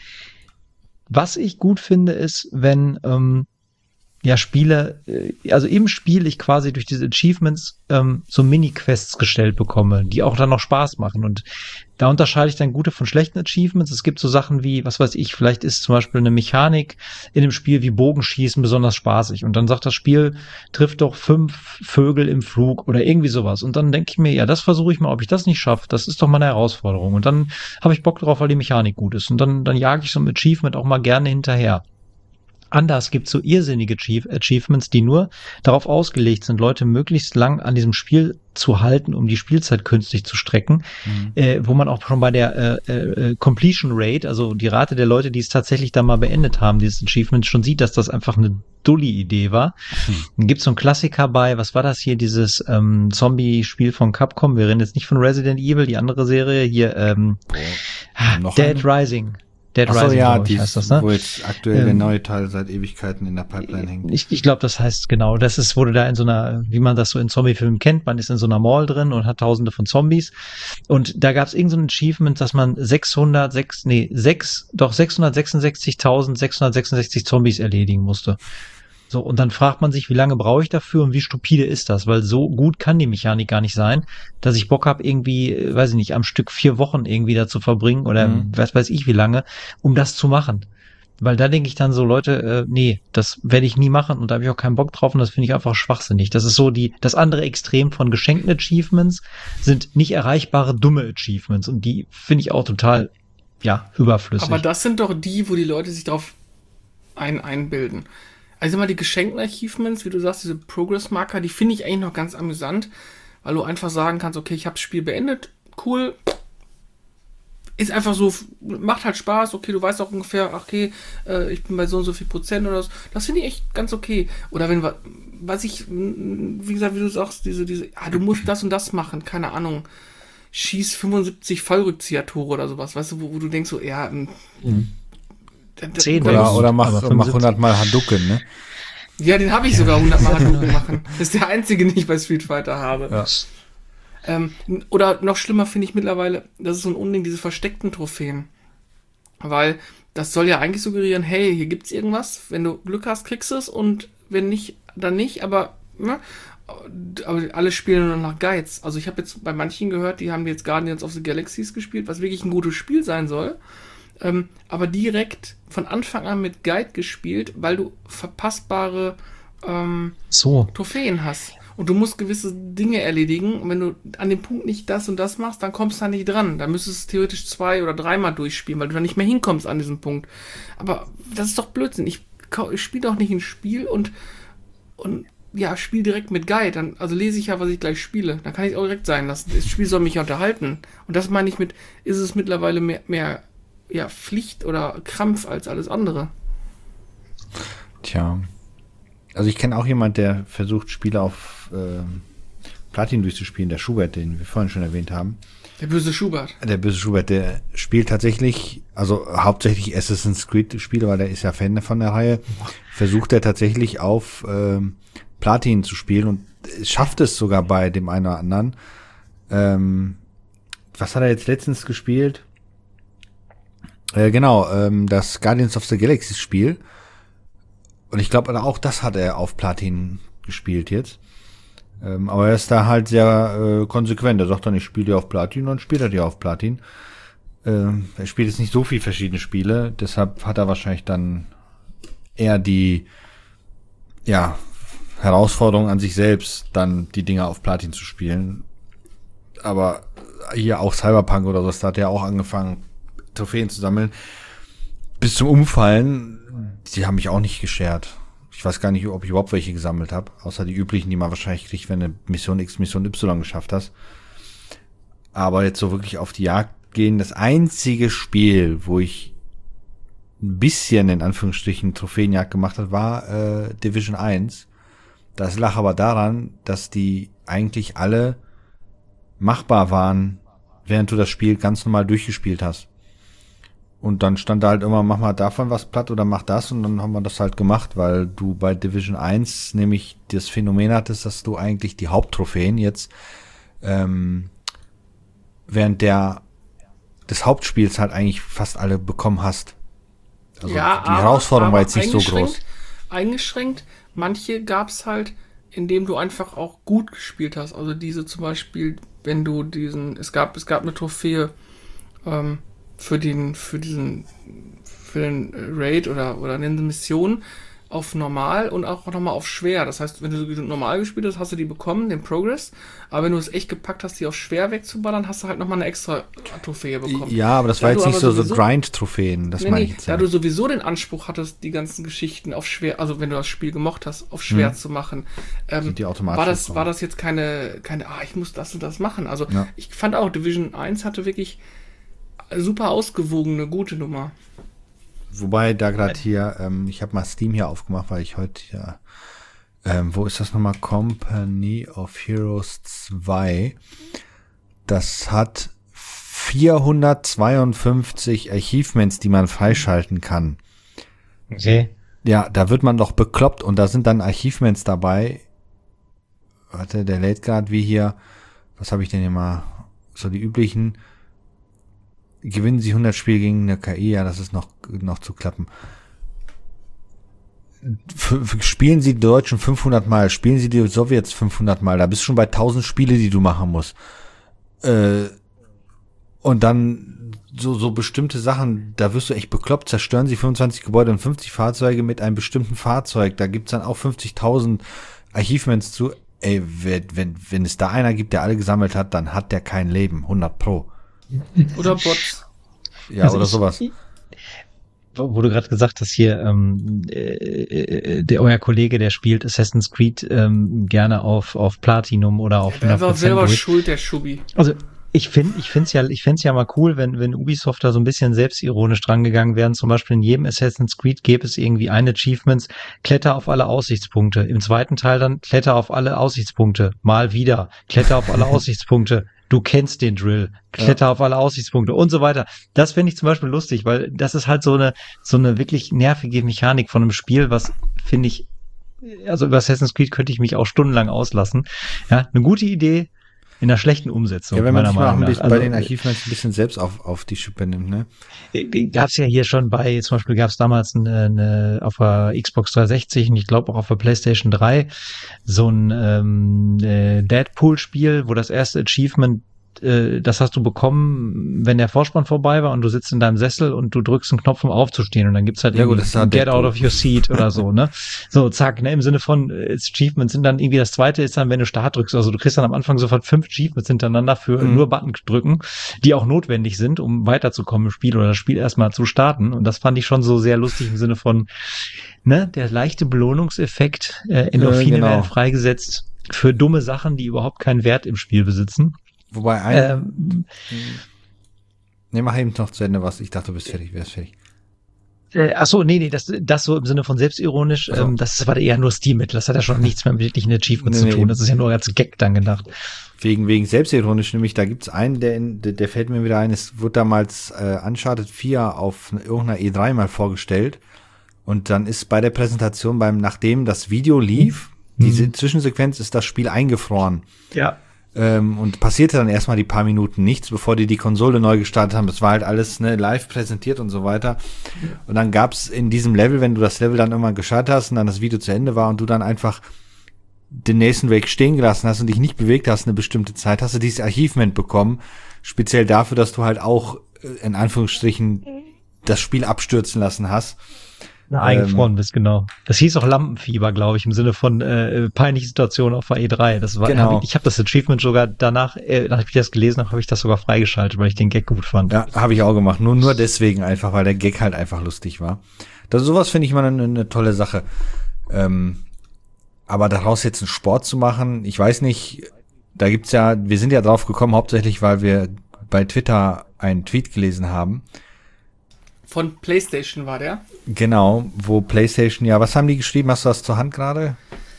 was ich gut finde, ist, wenn ähm, ja Spiele, äh, also im Spiel ich quasi durch diese Achievements ähm, so Mini-Quests gestellt bekomme, die auch dann noch Spaß machen und da unterscheide ich dann gute von schlechten Achievements. Es gibt so Sachen wie, was weiß ich, vielleicht ist zum Beispiel eine Mechanik in dem Spiel wie Bogenschießen besonders spaßig und dann sagt das Spiel, trifft doch fünf Vögel im Flug oder irgendwie sowas und dann denke ich mir, ja, das versuche ich mal, ob ich das nicht schaffe, das ist doch mal eine Herausforderung und dann habe ich Bock drauf, weil die Mechanik gut ist und dann, dann jage ich so ein Achievement auch mal gerne hinterher. Anders gibt es so irrsinnige Achievements, die nur darauf ausgelegt sind, Leute möglichst lang an diesem Spiel zu halten, um die Spielzeit künstlich zu strecken, mhm. äh, wo man auch schon bei der äh, äh, Completion Rate, also die Rate der Leute, die es tatsächlich da mal beendet haben, dieses Achievement, schon sieht, dass das einfach eine Dulli-Idee war. Mhm. Dann gibt es so einen Klassiker bei, was war das hier, dieses ähm, Zombie-Spiel von Capcom, wir reden jetzt nicht von Resident Evil, die andere Serie, hier ähm, oh, Dead eine? Rising. Dead Achso, Rising, ja, ich, dies, heißt das, ne? Wo jetzt aktuell ähm, der neue Teil seit Ewigkeiten in der Pipeline hängt. Ich, ich glaube, das heißt genau, das ist, wurde da in so einer, wie man das so in Zombie-Filmen kennt, man ist in so einer Mall drin und hat tausende von Zombies und da gab es irgend so ein Achievement, dass man sechshundert, sechs, nee, sechs, doch sechshundertsechsundsechzigtausendsechshundertsechsundsechzig Zombies erledigen musste. So, und dann fragt man sich, wie lange brauche ich dafür und wie stupide ist das? Weil so gut kann die Mechanik gar nicht sein, dass ich Bock habe, irgendwie, weiß ich nicht, am Stück vier Wochen irgendwie da zu verbringen oder mhm. was weiß ich wie lange, um das zu machen. Weil da denke ich dann so, Leute, äh, nee, das werde ich nie machen und da habe ich auch keinen Bock drauf und das finde ich einfach schwachsinnig. Das ist so die, das andere Extrem von geschenkten Achievements sind nicht erreichbare dumme Achievements und die finde ich auch total, ja, überflüssig. Aber das sind doch die, wo die Leute sich drauf ein, einbilden. Also mal die geschenkten Achievements, wie du sagst, diese Progress-Marker, die finde ich eigentlich noch ganz amüsant, weil du einfach sagen kannst, okay, ich habe das Spiel beendet, cool, ist einfach so, macht halt Spaß, okay, du weißt auch ungefähr, okay, äh, ich bin bei so und so viel Prozent oder so, das finde ich echt ganz okay. Oder wenn, was ich, wie gesagt, wie du sagst, diese, diese, ah, du musst das und das machen, keine Ahnung, schieß fünfundsiebzig Fallrückzieher-Tore oder sowas, weißt du, wo, wo du denkst so, ja, mhm. zehn oder, oder mach, mach hundert Mal Hadouken, ne? Ja, den habe ich sogar hundert Mal Hadouken machen. Das ist der einzige, den ich bei Street Fighter habe. Ja. Ähm, oder noch schlimmer finde ich mittlerweile, das ist so ein Unding, diese versteckten Trophäen. Weil das soll ja eigentlich suggerieren, hey, hier gibt's irgendwas, wenn du Glück hast, kriegst du es und wenn nicht, dann nicht, aber, ne? Aber alle spielen nur nach Guides. Also ich habe jetzt bei manchen gehört, die haben jetzt Guardians of the Galaxies gespielt, was wirklich ein gutes Spiel sein soll. Ähm, aber direkt von Anfang an mit Guide gespielt, weil du verpassbare ähm, so. Trophäen hast. Und du musst gewisse Dinge erledigen. Und wenn du an dem Punkt nicht das und das machst, dann kommst du da nicht dran. Dann müsstest du theoretisch zwei- oder dreimal durchspielen, weil du dann nicht mehr hinkommst an diesem Punkt. Aber das ist doch Blödsinn. Ich, ich spiele doch nicht ein Spiel und, und ja, spiele direkt mit Guide. Dann, also lese ich ja, was ich gleich spiele. Dann kann ich es auch direkt sein lassen. Das Spiel soll mich ja unterhalten. Und das meine ich mit, ist es mittlerweile mehr, mehr ja, Pflicht oder Krampf als alles andere. Tja. Also ich kenne auch jemand, der versucht, Spiele auf äh, Platin durchzuspielen, der Schubert, den wir vorhin schon erwähnt haben. Der böse Schubert. Der böse Schubert, der spielt tatsächlich, also hauptsächlich Assassin's Creed Spiele, weil der ist ja Fan von der Reihe, versucht er tatsächlich auf ähm, Platin zu spielen und schafft es sogar bei dem einen oder anderen. Ähm, was hat er jetzt letztens gespielt? Äh, genau, ähm, das Guardians of the Galaxy Spiel. Und ich glaube, auch das hat er auf Platin gespielt jetzt. Ähm, aber er ist da halt sehr äh, konsequent. Er sagt dann, ich spiele die auf Platin, und spielt er die auf Platin. Ähm, er spielt jetzt nicht so viel verschiedene Spiele, deshalb hat er wahrscheinlich dann eher die ja Herausforderung an sich selbst, dann die Dinger auf Platin zu spielen. Aber hier auch Cyberpunk oder so, da hat er auch angefangen, Trophäen zu sammeln. Bis zum Umfallen, die haben mich auch nicht geschert. Ich weiß gar nicht, ob ich überhaupt welche gesammelt habe, außer die üblichen, die man wahrscheinlich kriegt, wenn du Mission X, Mission Y geschafft hast. Aber jetzt so wirklich auf die Jagd gehen, das einzige Spiel, wo ich ein bisschen in Anführungsstrichen Trophäenjagd gemacht habe, war äh, Division eins. Das lag aber daran, dass die eigentlich alle machbar waren, während du das Spiel ganz normal durchgespielt hast. Und dann stand da halt immer, mach mal davon was platt oder mach das, und dann haben wir das halt gemacht, weil du bei Division eins nämlich das Phänomen hattest, dass du eigentlich die Haupttrophäen jetzt ähm, während der des Hauptspiels halt eigentlich fast alle bekommen hast. Also ja, die aber, Herausforderung aber war jetzt nicht so groß. Eingeschränkt, manche gab's halt, indem du einfach auch gut gespielt hast. Also diese zum Beispiel, wenn du diesen, es gab, es gab eine Trophäe, ähm, für den, für diesen, für den Raid oder, oder eine Mission auf normal und auch nochmal auf schwer. Das heißt, wenn du normal gespielt hast, hast du die bekommen, den Progress. Aber wenn du es echt gepackt hast, die auf schwer wegzuballern, hast du halt nochmal eine extra Trophäe bekommen. Ja, aber das da war jetzt nicht so, sowieso, so Grind-Trophäen, das nee, meine nee, ich jetzt. Da Ja. du sowieso den Anspruch hattest, die ganzen Geschichten auf schwer, also wenn du das Spiel gemocht hast, auf schwer hm. zu machen, ähm, Sind die automatisch war das, gekommen. war das jetzt keine, keine, ah, ich muss das und das machen. Also Ja. ich fand auch, Division eins hatte wirklich super ausgewogene, gute Nummer. Wobei da gerade hier, ähm, ich habe mal Steam hier aufgemacht, weil ich heute ja, ähm, wo ist das nochmal? Company of Heroes zwei. Das hat vierhundertzweiundfünfzig Achievements, die man freischalten kann. Okay. Ja, da wird man doch bekloppt, und da sind dann Achievements dabei. Warte, der lädt gerade wie hier, was habe ich denn hier mal? So die üblichen. Gewinnen Sie hundert Spiele gegen eine K I, ja, das ist noch, noch zu klappen. F- spielen Sie die Deutschen fünfhundert Mal, spielen Sie die Sowjets fünfhundert Mal, da bist du schon bei tausend Spiele, die du machen musst. Äh, und dann so, so bestimmte Sachen, da wirst du echt bekloppt, zerstören Sie fünfundzwanzig Gebäude und fünfzig Fahrzeuge mit einem bestimmten Fahrzeug, da gibt's dann auch fünfzigtausend Achievements zu. Ey, wenn, wenn, wenn es da einer gibt, der alle gesammelt hat, dann hat der kein Leben, hundert Pro. Oder Bots. Ja, Also oder ich, sowas. Wo, wo du gerade gesagt hast, hier, ähm, äh, der euer Kollege, der spielt Assassin's Creed ähm, gerne auf, auf Platinum oder auf Der war selber durch. schuld, der Schubi. Also ich finde, ich finde es ja, ich find's ja mal cool, wenn, wenn Ubisoft da so ein bisschen selbstironisch drangegangen wären. Zum Beispiel in jedem Assassin's Creed gäbe es irgendwie ein Achievements, Kletter auf alle Aussichtspunkte. Im zweiten Teil dann Kletter auf alle Aussichtspunkte. Mal wieder. Kletter auf alle Aussichtspunkte. Du kennst den Drill. Kletter ja. auf alle Aussichtspunkte und so weiter. Das finde ich zum Beispiel lustig, weil das ist halt so eine, so eine wirklich nervige Mechanik von einem Spiel, was finde ich, also über Assassin's Creed könnte ich mich auch stundenlang auslassen. Ja, eine gute Idee in einer schlechten Umsetzung. Ja, wenn man sich mal ein bisschen also, bei den Archiven ein bisschen selbst auf, auf die Schippe nimmt, ne? Gab's ja hier schon bei, zum Beispiel gab's damals eine, eine auf der Xbox dreihundertsechzig und ich glaube auch auf der PlayStation drei so ein ähm, äh, Deadpool-Spiel, wo das erste Achievement, äh, das hast du bekommen, wenn der Vorspann vorbei war und du sitzt in deinem Sessel und du drückst einen Knopf, um aufzustehen und dann gibt's halt ja, irgendwie gut, das ist Get Deadpool. out of your seat oder so, ne? So, zack, ne? Im Sinne von äh, Achievements sind dann irgendwie, das zweite ist dann, wenn du Start drückst, also du kriegst dann am Anfang sofort fünf Achievements hintereinander für mhm. nur Button drücken, die auch notwendig sind, um weiterzukommen im Spiel oder das Spiel erstmal zu starten. Und das fand ich schon so sehr lustig im Sinne von, ne, der leichte Belohnungseffekt, äh, Endorphine äh, genau. werden freigesetzt für dumme Sachen, die überhaupt keinen Wert im Spiel besitzen. Wobei ein... Ähm, ne, mach eben noch zu Ende was. Ich dachte, du bist fertig, wärst fertig. Äh, ach so, nee, nee, das, das so im Sinne von selbstironisch, Also. ähm, das war eher nur Stilmittel. Das hat ja schon nichts mehr mit wirklichen Achievements Nee, zu tun. nee. Das ist ja nur als Gag dann gedacht. Wegen, wegen selbstironisch, nämlich da gibt's einen, der, in, der, der fällt mir wieder ein, es wurde damals äh, Uncharted vier auf irgendeiner E drei mal vorgestellt und dann ist bei der Präsentation, beim nachdem das Video lief, mhm. diese Zwischensequenz ist das Spiel eingefroren. Ja. Ähm, und passierte dann erstmal die paar Minuten nichts, bevor die die Konsole neu gestartet haben. Das war halt alles ne, live präsentiert und so weiter. Und dann gab's in diesem Level, wenn du das Level dann irgendwann gestartet hast und dann das Video zu Ende war und du dann einfach den nächsten Weg stehen gelassen hast und dich nicht bewegt hast eine bestimmte Zeit, hast du dieses Achievement bekommen, speziell dafür, dass du halt auch in Anführungsstrichen das Spiel abstürzen lassen hast. Na, eingefroren ähm, bist, genau. Das hieß auch Lampenfieber, glaube ich, im Sinne von äh, peinliche Situation auf der E drei. Das war, genau. hab ich ich habe das Achievement sogar danach, äh, nachdem ich das gelesen habe, habe ich das sogar freigeschaltet, weil ich den Gag gut fand. Ja, habe ich auch gemacht. Nur nur deswegen einfach, weil der Gag halt einfach lustig war. Das sowas finde ich mal eine, eine tolle Sache. Ähm, aber daraus jetzt einen Sport zu machen, ich weiß nicht, da gibt's ja, wir sind ja drauf gekommen, hauptsächlich, weil wir bei Twitter einen Tweet gelesen haben. Von PlayStation war der? Genau, wo PlayStation, ja, was haben die geschrieben? Hast du das zur Hand gerade?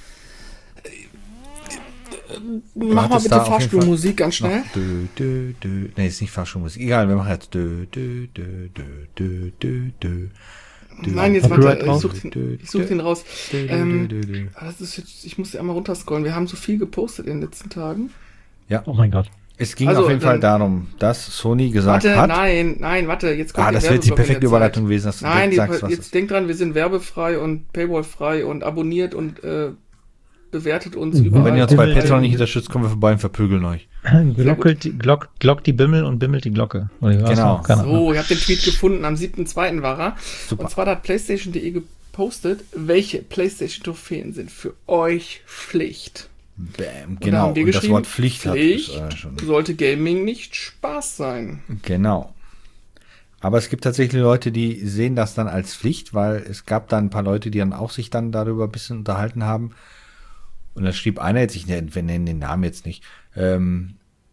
Mach mal bitte Fahrstuhlmusik ganz schnell. Dö, dö, dö. Nee, ist nicht Fahrstuhlmusik. Egal, wir machen jetzt dö, dö, dö, dö, dö, dö, dö. Nein, jetzt warte, ich such den, ich such den raus. Ähm, das ist jetzt, ich muss einmal runterscrollen. Wir haben so viel gepostet in den letzten Tagen. Ja. Oh mein Gott. Es ging also, auf jeden dann, Fall darum, dass Sony gesagt warte, hat. Nein, nein, warte, jetzt kommt Ah, das wäre jetzt die perfekte Überleitung gewesen, dass du nein, die, sagst, was jetzt ist. denk dran, wir sind werbefrei und Paywall-frei und abonniert und äh, bewertet uns Mhm. überall. Und wenn ihr uns bei Patreon nicht unterstützt, kommen wir vorbei und verprügeln euch. Glockelt, glock, glock die Bimmel und bimmelt die Glocke. Genau. So, ihr habt den Tweet gefunden, am siebten zweiten war er. Super. Und zwar hat PlayStation punkt de gepostet, welche PlayStation-Trophäen sind für euch Pflicht. Bam, Und genau. da haben wir Und das geschrieben, Wort Pflicht, Pflicht hat es, äh, schon. sollte Gaming nicht Spaß sein. Genau. Aber es gibt tatsächlich Leute, die sehen das dann als Pflicht, weil es gab dann ein paar Leute, die dann auch sich dann darüber ein bisschen unterhalten haben. Und da schrieb einer jetzt, ich nenne den Namen jetzt nicht, ähm,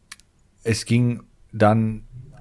es ging dann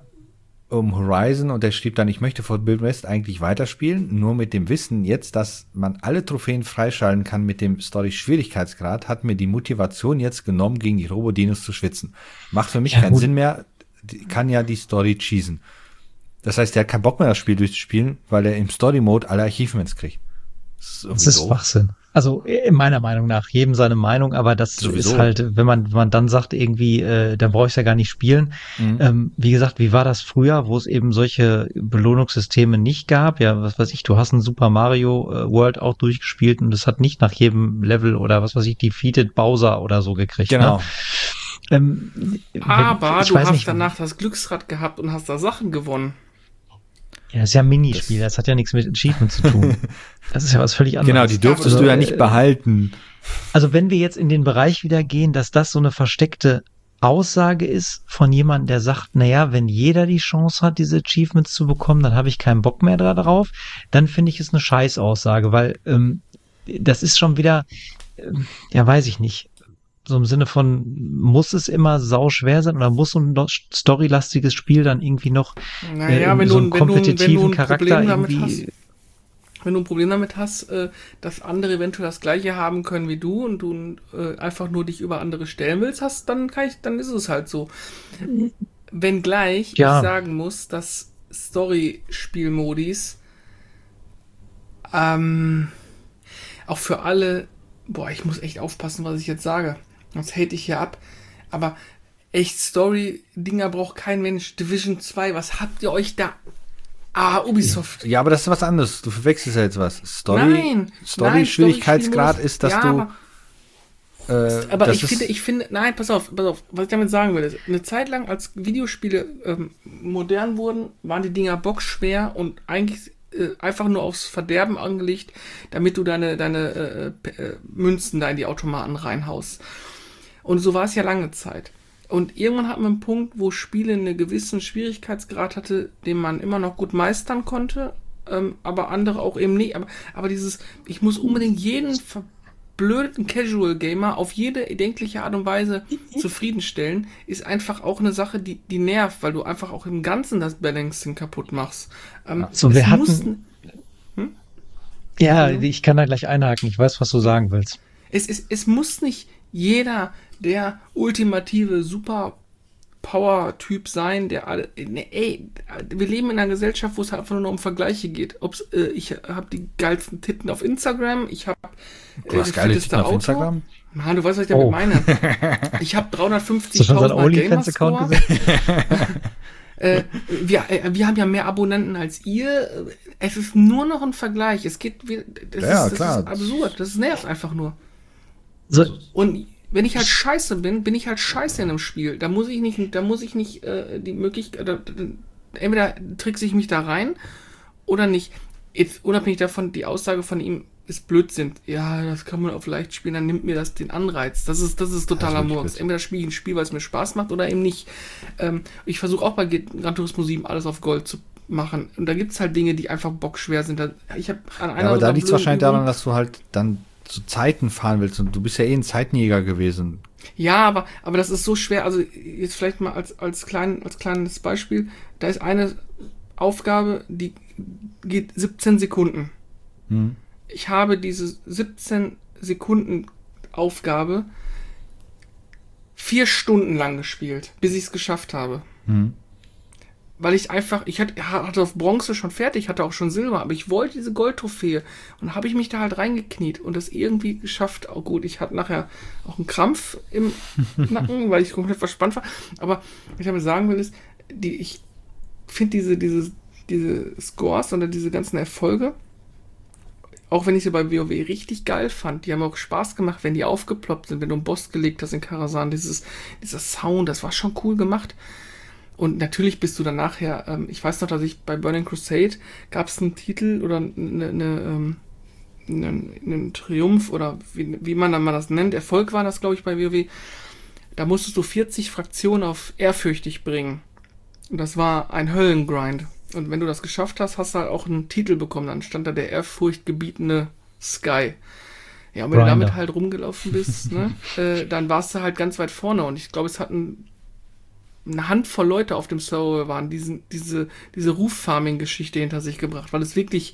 um Horizon und der schrieb dann, ich möchte Forbidden West eigentlich weiterspielen, nur mit dem Wissen jetzt, dass man alle Trophäen freischalten kann mit dem Story-Schwierigkeitsgrad, hat mir die Motivation jetzt genommen, gegen die Robodinos zu schwitzen. Macht für mich ja, keinen gut. Sinn mehr, kann ja die Story cheesen. Das heißt, der hat keinen Bock mehr, das Spiel durchzuspielen, weil er im Story-Mode alle Achievements kriegt. Das ist, das ist Schwachsinn. Also in meiner Meinung nach, jedem seine Meinung, aber das Sowieso. Ist halt, wenn man wenn man dann sagt irgendwie, äh, dann brauche ich es ja gar nicht spielen. Mhm. Ähm, wie gesagt, wie war das früher, wo es eben solche Belohnungssysteme nicht gab? Ja, was weiß ich, du hast ein Super Mario äh, World auch durchgespielt und das hat nicht nach jedem Level oder was weiß ich, defeated Bowser oder so gekriegt. Genau. Ne? Ähm, aber ich du hast nicht, danach das Glücksrad gehabt und hast da Sachen gewonnen. Ja, das ist ja ein Minispiel, das, das hat ja nichts mit Achievement zu tun. Das ist ja was völlig anderes. Genau, die durftest also, du ja nicht behalten. Also wenn wir jetzt in den Bereich wieder gehen, dass das so eine versteckte Aussage ist von jemandem, der sagt, naja, wenn jeder die Chance hat, diese Achievements zu bekommen, dann habe ich keinen Bock mehr darauf, dann finde ich es eine Scheißaussage, weil ähm, das ist schon wieder, äh, ja, weiß ich nicht, so im Sinne von, muss es immer sau schwer sein oder muss so ein storylastiges Spiel dann irgendwie noch naja, äh, wenn so du, einen kompetitiven wenn du, wenn du ein Charakter Problem damit irgendwie... hast, wenn du ein Problem damit hast, äh, dass andere eventuell das Gleiche haben können wie du und du äh, einfach nur dich über andere stellen willst, hast, dann kann ich, dann ist es halt so. Wenngleich ja. ich sagen muss, dass Story-Spielmodis ähm, auch für alle, boah, ich muss echt aufpassen, was ich jetzt sage. Sonst hate ich hier ab. Aber echt Story-Dinger braucht kein Mensch. Division zwei, was habt ihr euch da... Ah, Ubisoft. Ja, aber das ist was anderes. Du verwechselst ja jetzt was. Story, nein, Story-Schwierigkeitsgrad ist, dass ja, du... Aber, äh, aber das ich ist, finde, ich finde, nein, pass auf, pass auf, was ich damit sagen will, ist, eine Zeit lang, als Videospiele ähm, modern wurden, waren die Dinger boxschwer und eigentlich äh, einfach nur aufs Verderben angelegt, damit du deine, deine äh, äh, Münzen da in die Automaten reinhaust. Und so war es ja lange Zeit. Und irgendwann hat man einen Punkt, wo Spiele einen gewissen Schwierigkeitsgrad hatte, den man immer noch gut meistern konnte, ähm, aber andere auch eben nicht. Aber, aber dieses, ich muss unbedingt jeden verblödeten Casual-Gamer auf jede erdenkliche Art und Weise zufriedenstellen, ist einfach auch eine Sache, die, die nervt, weil du einfach auch im Ganzen das Balancing kaputt machst. Ähm, so, wir hatten... Ja, ich kann da gleich einhaken. Ich weiß, was du sagen willst. Es, es, es muss nicht jeder der ultimative Super-Power-Typ sein, der alle. Ne, ey, wir leben in einer Gesellschaft, wo es halt einfach nur um Vergleiche geht. Ob's, äh, ich habe die geilsten Titten auf Instagram, ich habe äh, du hast geile Titten auf Instagram? Mann, du weißt, was ich damit oh. meine. Ich habe dreihundertfünfzigtausend Gamer-Score. äh, wir, äh, wir haben ja mehr Abonnenten als ihr. Es ist nur noch ein Vergleich. Es geht, das, ja, ist, das klar. ist absurd. Das nervt einfach nur. So. Und wenn ich halt scheiße bin, bin ich halt scheiße in einem Spiel. Da muss ich nicht, da muss ich nicht äh, die Möglichkeit, da, entweder trickse ich mich da rein oder nicht. Jetzt unabhängig davon, die Aussage von ihm ist Blödsinn. Ja, das kann man auf leicht spielen, dann nimmt mir das den Anreiz. Das ist, das ist totaler Murks. Entweder spiele ich ein Spiel, weil es mir Spaß macht, oder eben nicht. Ähm, ich versuche auch bei Gran Turismo sieben alles auf Gold zu machen. Und da gibt es halt Dinge, die einfach bockschwer sind. Ich hab an einer ja, aber da liegt es wahrscheinlich Übung, daran, dass du halt dann zu Zeiten fahren willst. Und du bist ja eh ein Zeitenjäger gewesen. Ja, aber, aber das ist so schwer. Also jetzt vielleicht mal als, als, klein, als kleines Beispiel. Da ist eine Aufgabe, die geht siebzehn Sekunden. Hm. Ich habe diese siebzehn Sekunden Aufgabe vier Stunden lang gespielt, bis ich es geschafft habe. Hm. Weil ich einfach, ich hatte, hatte auf Bronze schon fertig, hatte auch schon Silber, aber ich wollte diese Goldtrophäe und habe ich mich da halt reingekniet und das irgendwie geschafft. Auch gut, ich hatte nachher auch einen Krampf im Nacken, weil ich komplett verspannt war. Aber was ich damit sagen will, ist, die, ich finde diese, diese, diese Scores oder diese ganzen Erfolge, auch wenn ich sie bei WoW richtig geil fand, die haben auch Spaß gemacht, wenn die aufgeploppt sind, wenn du einen Boss gelegt hast in Karazhan, dieses, dieser Sound, das war schon cool gemacht. Und natürlich bist du dann nachher, ähm, ich weiß noch, dass ich bei Burning Crusade gab es einen Titel oder eine, eine, ähm, einen, einen Triumph oder wie, wie man dann mal das nennt, Erfolg war das, glaube ich, bei WoW. Da musstest du vierzig Fraktionen auf ehrfürchtig bringen. Und das war ein Höllengrind. Und wenn du das geschafft hast, hast du halt auch einen Titel bekommen. Dann stand da der ehrfurchtgebietende Sky. Ja, und wenn Grinder. du damit halt rumgelaufen bist, ne, äh, dann warst du halt ganz weit vorne. Und ich glaube, es hatten eine Handvoll Leute auf dem Server waren diesen, diese, diese Ruf-Farming-Geschichte hinter sich gebracht, weil es wirklich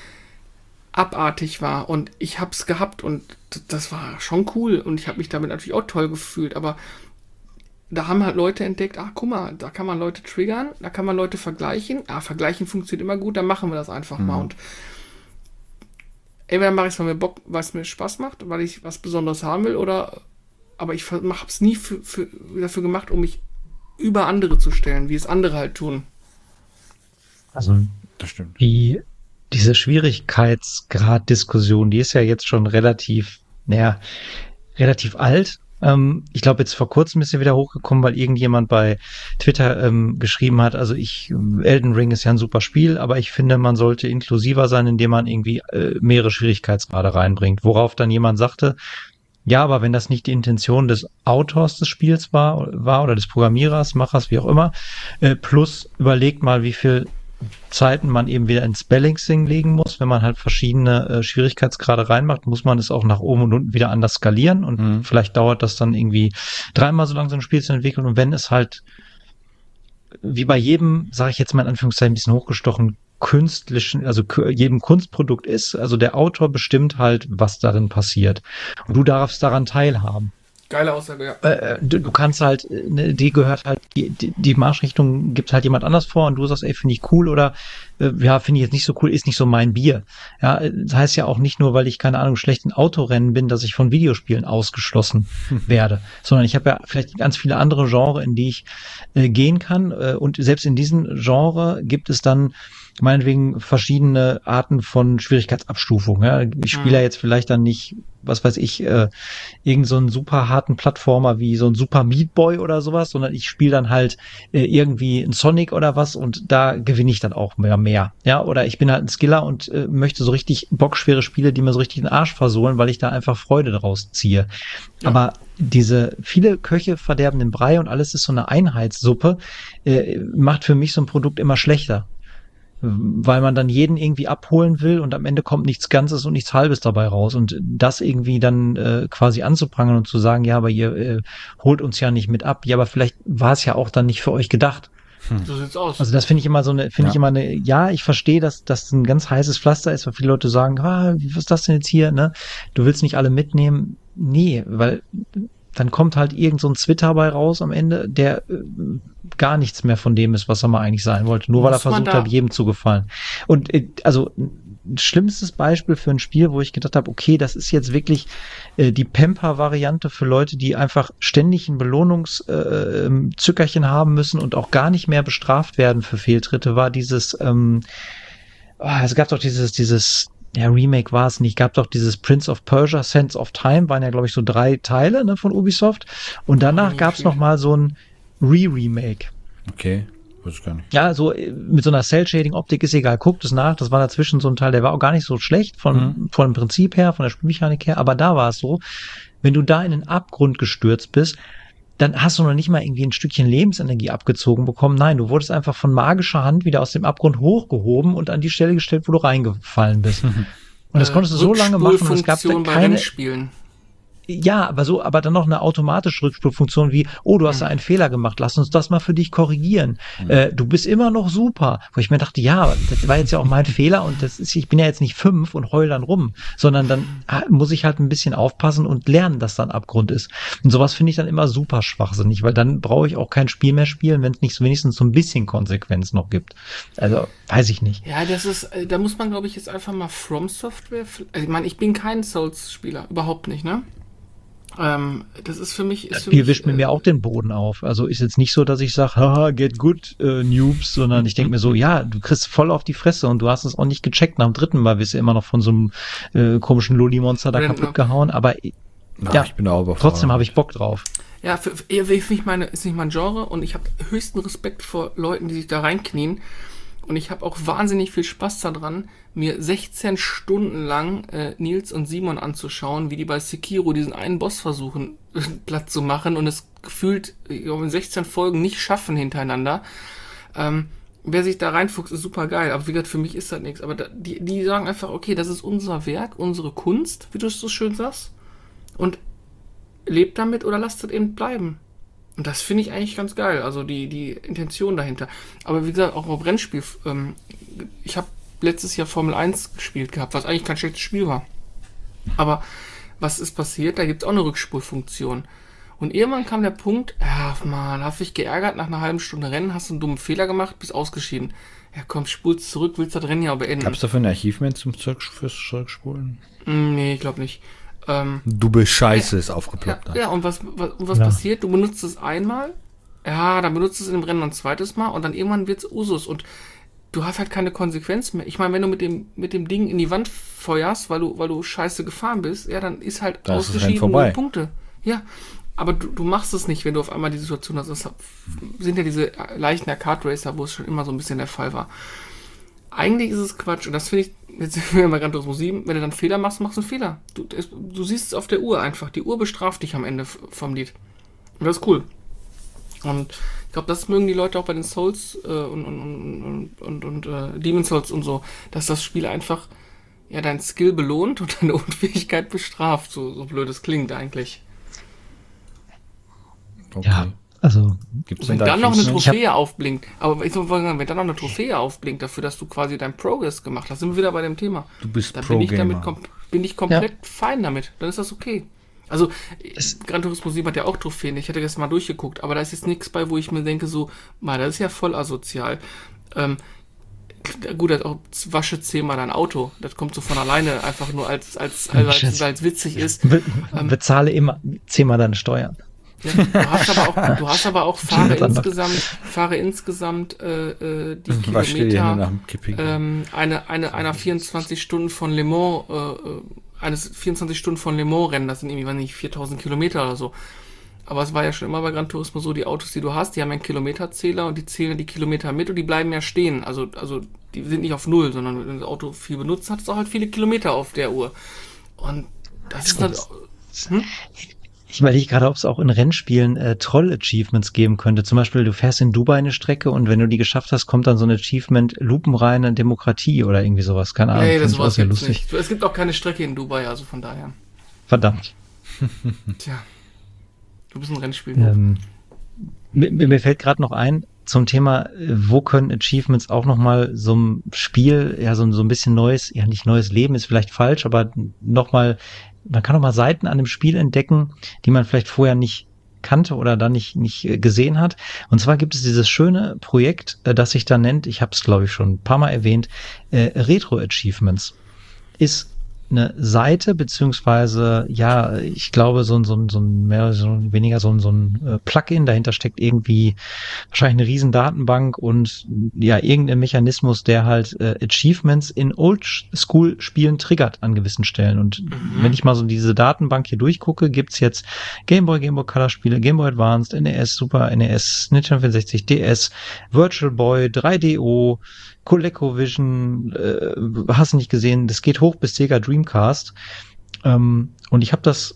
abartig war. Und ich hab's gehabt und das war schon cool. Und ich habe mich damit natürlich auch toll gefühlt. Aber da haben halt Leute entdeckt, ach guck mal, da kann man Leute triggern, da kann man Leute vergleichen. Ah, vergleichen funktioniert immer gut, dann machen wir das einfach mhm. mal. Und entweder mache ich es, weil mir Bock, weil es mir Spaß macht, weil ich was Besonderes haben will, oder aber ich habe es nie für, für, dafür gemacht, um mich über andere zu stellen, wie es andere halt tun. Also, das stimmt. Die, diese Schwierigkeitsgrad-Diskussion, die ist ja jetzt schon relativ, naja, relativ alt. Ähm, ich glaube, jetzt vor kurzem ist sie wieder hochgekommen, weil irgendjemand bei Twitter ähm, geschrieben hat, also ich, Elden Ring ist ja ein super Spiel, aber ich finde, man sollte inklusiver sein, indem man irgendwie äh, mehrere Schwierigkeitsgrade reinbringt. Worauf dann jemand sagte, ja, aber wenn das nicht die Intention des Autors des Spiels war, war oder des Programmierers, Machers, wie auch immer, äh, plus überlegt mal, wie viel Zeiten man eben wieder ins Balancing legen muss, wenn man halt verschiedene äh, Schwierigkeitsgrade reinmacht, muss man es auch nach oben und unten wieder anders skalieren und mhm. vielleicht dauert das dann irgendwie dreimal so lange, so ein Spiel zu entwickeln, und wenn es halt wie bei jedem, sage ich jetzt mal in Anführungszeichen ein bisschen hochgestochen, künstlichen, also jedem Kunstprodukt ist, also der Autor bestimmt halt, was darin passiert. Und du darfst daran teilhaben. Geile Aussage, ja. Äh, du, du kannst halt, ne, die gehört halt, die, die, die Marschrichtung gibt halt jemand anders vor und du sagst, ey, finde ich cool oder äh, ja, finde ich jetzt nicht so cool, ist nicht so mein Bier. Ja, das heißt ja auch nicht nur, weil ich, keine Ahnung, schlecht in Autorennen bin, dass ich von Videospielen ausgeschlossen hm. werde, sondern ich habe ja vielleicht ganz viele andere Genres, in die ich äh, gehen kann, äh, und selbst in diesen Genre gibt es dann meinetwegen verschiedene Arten von Schwierigkeitsabstufung. Ja. Ich spiele ja jetzt vielleicht dann nicht, was weiß ich, äh, irgend so einen super harten Plattformer wie so ein Super Meat Boy oder sowas, sondern ich spiele dann halt äh, irgendwie ein Sonic oder was und da gewinne ich dann auch mehr, mehr. Ja, oder ich bin halt ein Skiller und äh, möchte so richtig bockschwere Spiele, die mir so richtig den Arsch versohlen, weil ich da einfach Freude draus ziehe. Ja. Aber diese viele Köche verderben den Brei und alles ist so eine Einheitssuppe, äh, macht für mich so ein Produkt immer schlechter. Weil man dann jeden irgendwie abholen will und am Ende kommt nichts Ganzes und nichts Halbes dabei raus. Und das irgendwie dann äh, quasi anzuprangern und zu sagen, ja, aber ihr äh, holt uns ja nicht mit ab. Ja, aber vielleicht war es ja auch dann nicht für euch gedacht. Hm. So sieht's aus. Also das finde ich immer so eine, finde ja. ich immer eine, ja, ich verstehe, dass das ein ganz heißes Pflaster ist, weil viele Leute sagen, ah, was ist das denn jetzt hier, ne? Du willst nicht alle mitnehmen. Nee, weil dann kommt halt irgend so ein Twitter bei raus am Ende, der äh, gar nichts mehr von dem ist, was er mal eigentlich sein wollte. Nur Muss weil er versucht hat, jedem zu gefallen. Und äh, also ein schlimmstes Beispiel für ein Spiel, wo ich gedacht habe, okay, das ist jetzt wirklich äh, die Pamper-Variante für Leute, die einfach ständig ein Belohnungszückerchen äh, haben müssen und auch gar nicht mehr bestraft werden für Fehltritte, war dieses, ähm, oh, es gab doch dieses, dieses ja, Remake war es nicht. Gab doch dieses Prince of Persia, Sands of Time, waren ja, glaube ich, so drei Teile, ne, von Ubisoft. Und danach gab es noch mal so ein Re-Remake. Okay, weiß ich gar nicht. Ja, so mit so einer Cell-Shading-Optik ist egal. Guckt es nach. Das war dazwischen so ein Teil, der war auch gar nicht so schlecht von, mhm. von dem Prinzip her, von der Spielmechanik her. Aber da war es so, wenn du da in den Abgrund gestürzt bist, dann hast du noch nicht mal irgendwie ein Stückchen Lebensenergie abgezogen bekommen. Nein, du wurdest einfach von magischer Hand wieder aus dem Abgrund hochgehoben und an die Stelle gestellt, wo du reingefallen bist. Und das äh, konntest du so lange machen, und es gab dann keine... Ja, aber so, aber dann noch eine automatische Rückspulfunktion wie, oh, du hast da einen Fehler gemacht, lass uns das mal für dich korrigieren. Mhm. Äh, du bist immer noch super. Wo ich mir dachte, ja, das war jetzt ja auch mein Fehler und das ist, ich bin ja jetzt nicht fünf und heul dann rum, sondern dann muss ich halt ein bisschen aufpassen und lernen, dass dann Abgrund ist. Und sowas finde ich dann immer super schwachsinnig, weil dann brauche ich auch kein Spiel mehr spielen, wenn es nicht so wenigstens so ein bisschen Konsequenz noch gibt. Also, weiß ich nicht. Ja, das ist, da muss man, glaube ich, jetzt einfach mal From Software, also ich meine, ich bin kein Souls-Spieler, überhaupt nicht, ne? Ähm, das ist für mich... Ist das für Spiel mich, wischt mir äh, mir auch den Boden auf. Also ist jetzt nicht so, dass ich sage, haha, get good, äh, Noobs, sondern ich denke mir so, ja, du kriegst voll auf die Fresse und du hast es auch nicht gecheckt. Nach dem dritten Mal wirst du immer noch von so einem äh, komischen Loli-Monster da kaputt gehauen, aber Ach, ja, ich bin da trotzdem habe ich Bock drauf. Ja, für, für, für mich meine, ist nicht mein Genre und ich habe höchsten Respekt vor Leuten, die sich da reinknien. Und ich habe auch wahnsinnig viel Spaß daran, mir sechzehn Stunden lang äh, Nils und Simon anzuschauen, wie die bei Sekiro diesen einen Boss versuchen, platt zu machen und es gefühlt in sechzehn Folgen nicht schaffen hintereinander. Ähm, wer sich da reinfuchst, ist super geil. Aber wie gesagt, für mich ist das nichts. Aber da, die, die sagen einfach, okay, das ist unser Werk, unsere Kunst, wie du es so schön sagst. Und lebt damit oder lasst es eben bleiben. Und das finde ich eigentlich ganz geil, also die, die Intention dahinter. Aber wie gesagt, auch auf Rennspiel, ähm, ich habe letztes Jahr Formel eins gespielt gehabt, was eigentlich kein schlechtes Spiel war. Aber was ist passiert? Da gibt es auch eine Rückspulfunktion. Und irgendwann kam der Punkt, ja man, hast dich geärgert, nach einer halben Stunde Rennen, hast du einen dummen Fehler gemacht, bist ausgeschieden. Ja komm, spulst zurück, willst das Rennen ja beenden. Gab es dafür ein Achievement zum Zurück- fürs Zurückspulen? Nee, ich glaube nicht. Ähm, du bist scheiße, ist aufgeploppt. Ja, ja, und was, was, und was ja. passiert? Du benutzt es einmal, ja, dann benutzt es in dem Rennen ein zweites Mal und dann irgendwann wird es Usus und du hast halt keine Konsequenz mehr. Ich meine, wenn du mit dem, mit dem Ding in die Wand feuerst, weil du, weil du scheiße gefahren bist, ja, dann ist halt das ausgeschieden ohne Punkte. Ja, aber du, du machst es nicht, wenn du auf einmal die Situation hast. Das sind ja diese leichten Kart Racer, wo es schon immer so ein bisschen der Fall war. Eigentlich ist es Quatsch und das finde ich, jetzt sind wir bei Gran Turismo sieben, wenn du dann Fehler machst, machst du einen Fehler. Du, du siehst es auf der Uhr einfach. Die Uhr bestraft dich am Ende vom Lied. Und das ist cool. Und ich glaube, das mögen die Leute auch bei den Souls äh, und, und, und, und, und äh, Demon's Souls und so, dass das Spiel einfach ja dein Skill belohnt und deine Unfähigkeit bestraft. So, so blöd es klingt eigentlich. Okay. Ja. Also, Gibt's wenn da dann noch eine Trophäe hab... aufblinkt, aber ich soll sagen, wenn dann noch eine Trophäe aufblinkt dafür, dass du quasi dein Progress gemacht hast, sind wir wieder bei dem Thema. Du bist dann Pro bin ich Gamer. damit kom- bin ich komplett ja. fein damit. Dann ist das okay. Also, das Gran Turismo sieben hat ja auch Trophäen. Ich hätte das mal durchgeguckt, aber da ist jetzt nichts bei, wo ich mir denke, so, mal, das ist ja voll asozial. Ähm, gut, das auch wasche zehnmal dein Auto. Das kommt so von alleine, einfach nur als, als, als, als, als, als witzig ist. Be- ähm, bezahle immer zehnmal deine Steuern. Ja, du hast aber auch, du hast aber auch fahre insgesamt, fahre insgesamt äh, die Kilometer ähm, eine eine einer vierundzwanzig Stunden von Le Mans äh, eines vierundzwanzig Stunden von Le Mans Rennen, das sind irgendwie, weiß nicht, viertausend Kilometer oder so. Aber es war ja schon immer bei Gran Turismo so, die Autos, die du hast, die haben einen Kilometerzähler und die zählen die Kilometer mit und die bleiben ja stehen. Also also die sind nicht auf Null, sondern wenn das Auto viel benutzt hat, es auch halt viele Kilometer auf der Uhr. Und das ist halt. Hm? Ich überlege gerade, ob es auch in Rennspielen äh, Troll-Achievements geben könnte. Zum Beispiel, du fährst in Dubai eine Strecke und wenn du die geschafft hast, kommt dann so ein Achievement lupenreine Demokratie oder irgendwie sowas. Keine Ahnung. Nee, das war's ja lustig. Nicht. Es gibt auch keine Strecke in Dubai, also von daher. Verdammt. Tja. Du bist ein Rennspiel. Ähm, mir, mir fällt gerade noch ein, zum Thema, wo können Achievements auch nochmal so ein Spiel, ja, so, so ein bisschen neues, ja, nicht neues Leben ist vielleicht falsch, aber nochmal, man kann nochmal Seiten an dem Spiel entdecken, die man vielleicht vorher nicht kannte oder dann nicht nicht gesehen hat. Und zwar gibt es dieses schöne Projekt, das sich da nennt, ich habe es glaube ich schon ein paar Mal erwähnt, äh, Retro Achievements. Ist eine Seite, beziehungsweise, ja, ich glaube, so ein, so ein, so ein mehr, so ein, weniger so ein, so ein äh, Plugin, dahinter steckt irgendwie wahrscheinlich eine riesen Datenbank und ja, irgendein Mechanismus, der halt äh, Achievements in Oldschool-Spielen triggert an gewissen Stellen. Und mhm. wenn ich mal so diese Datenbank hier durchgucke, gibt's jetzt Game Boy, Game Boy Color Spiele, Game Boy Advanced, N E S, Super N E S, Nintendo vierundsechzig, D S, Virtual Boy, drei D O, ColecoVision, äh, hast du nicht gesehen, das geht hoch bis Sega Dreamcast. Ähm, und ich habe das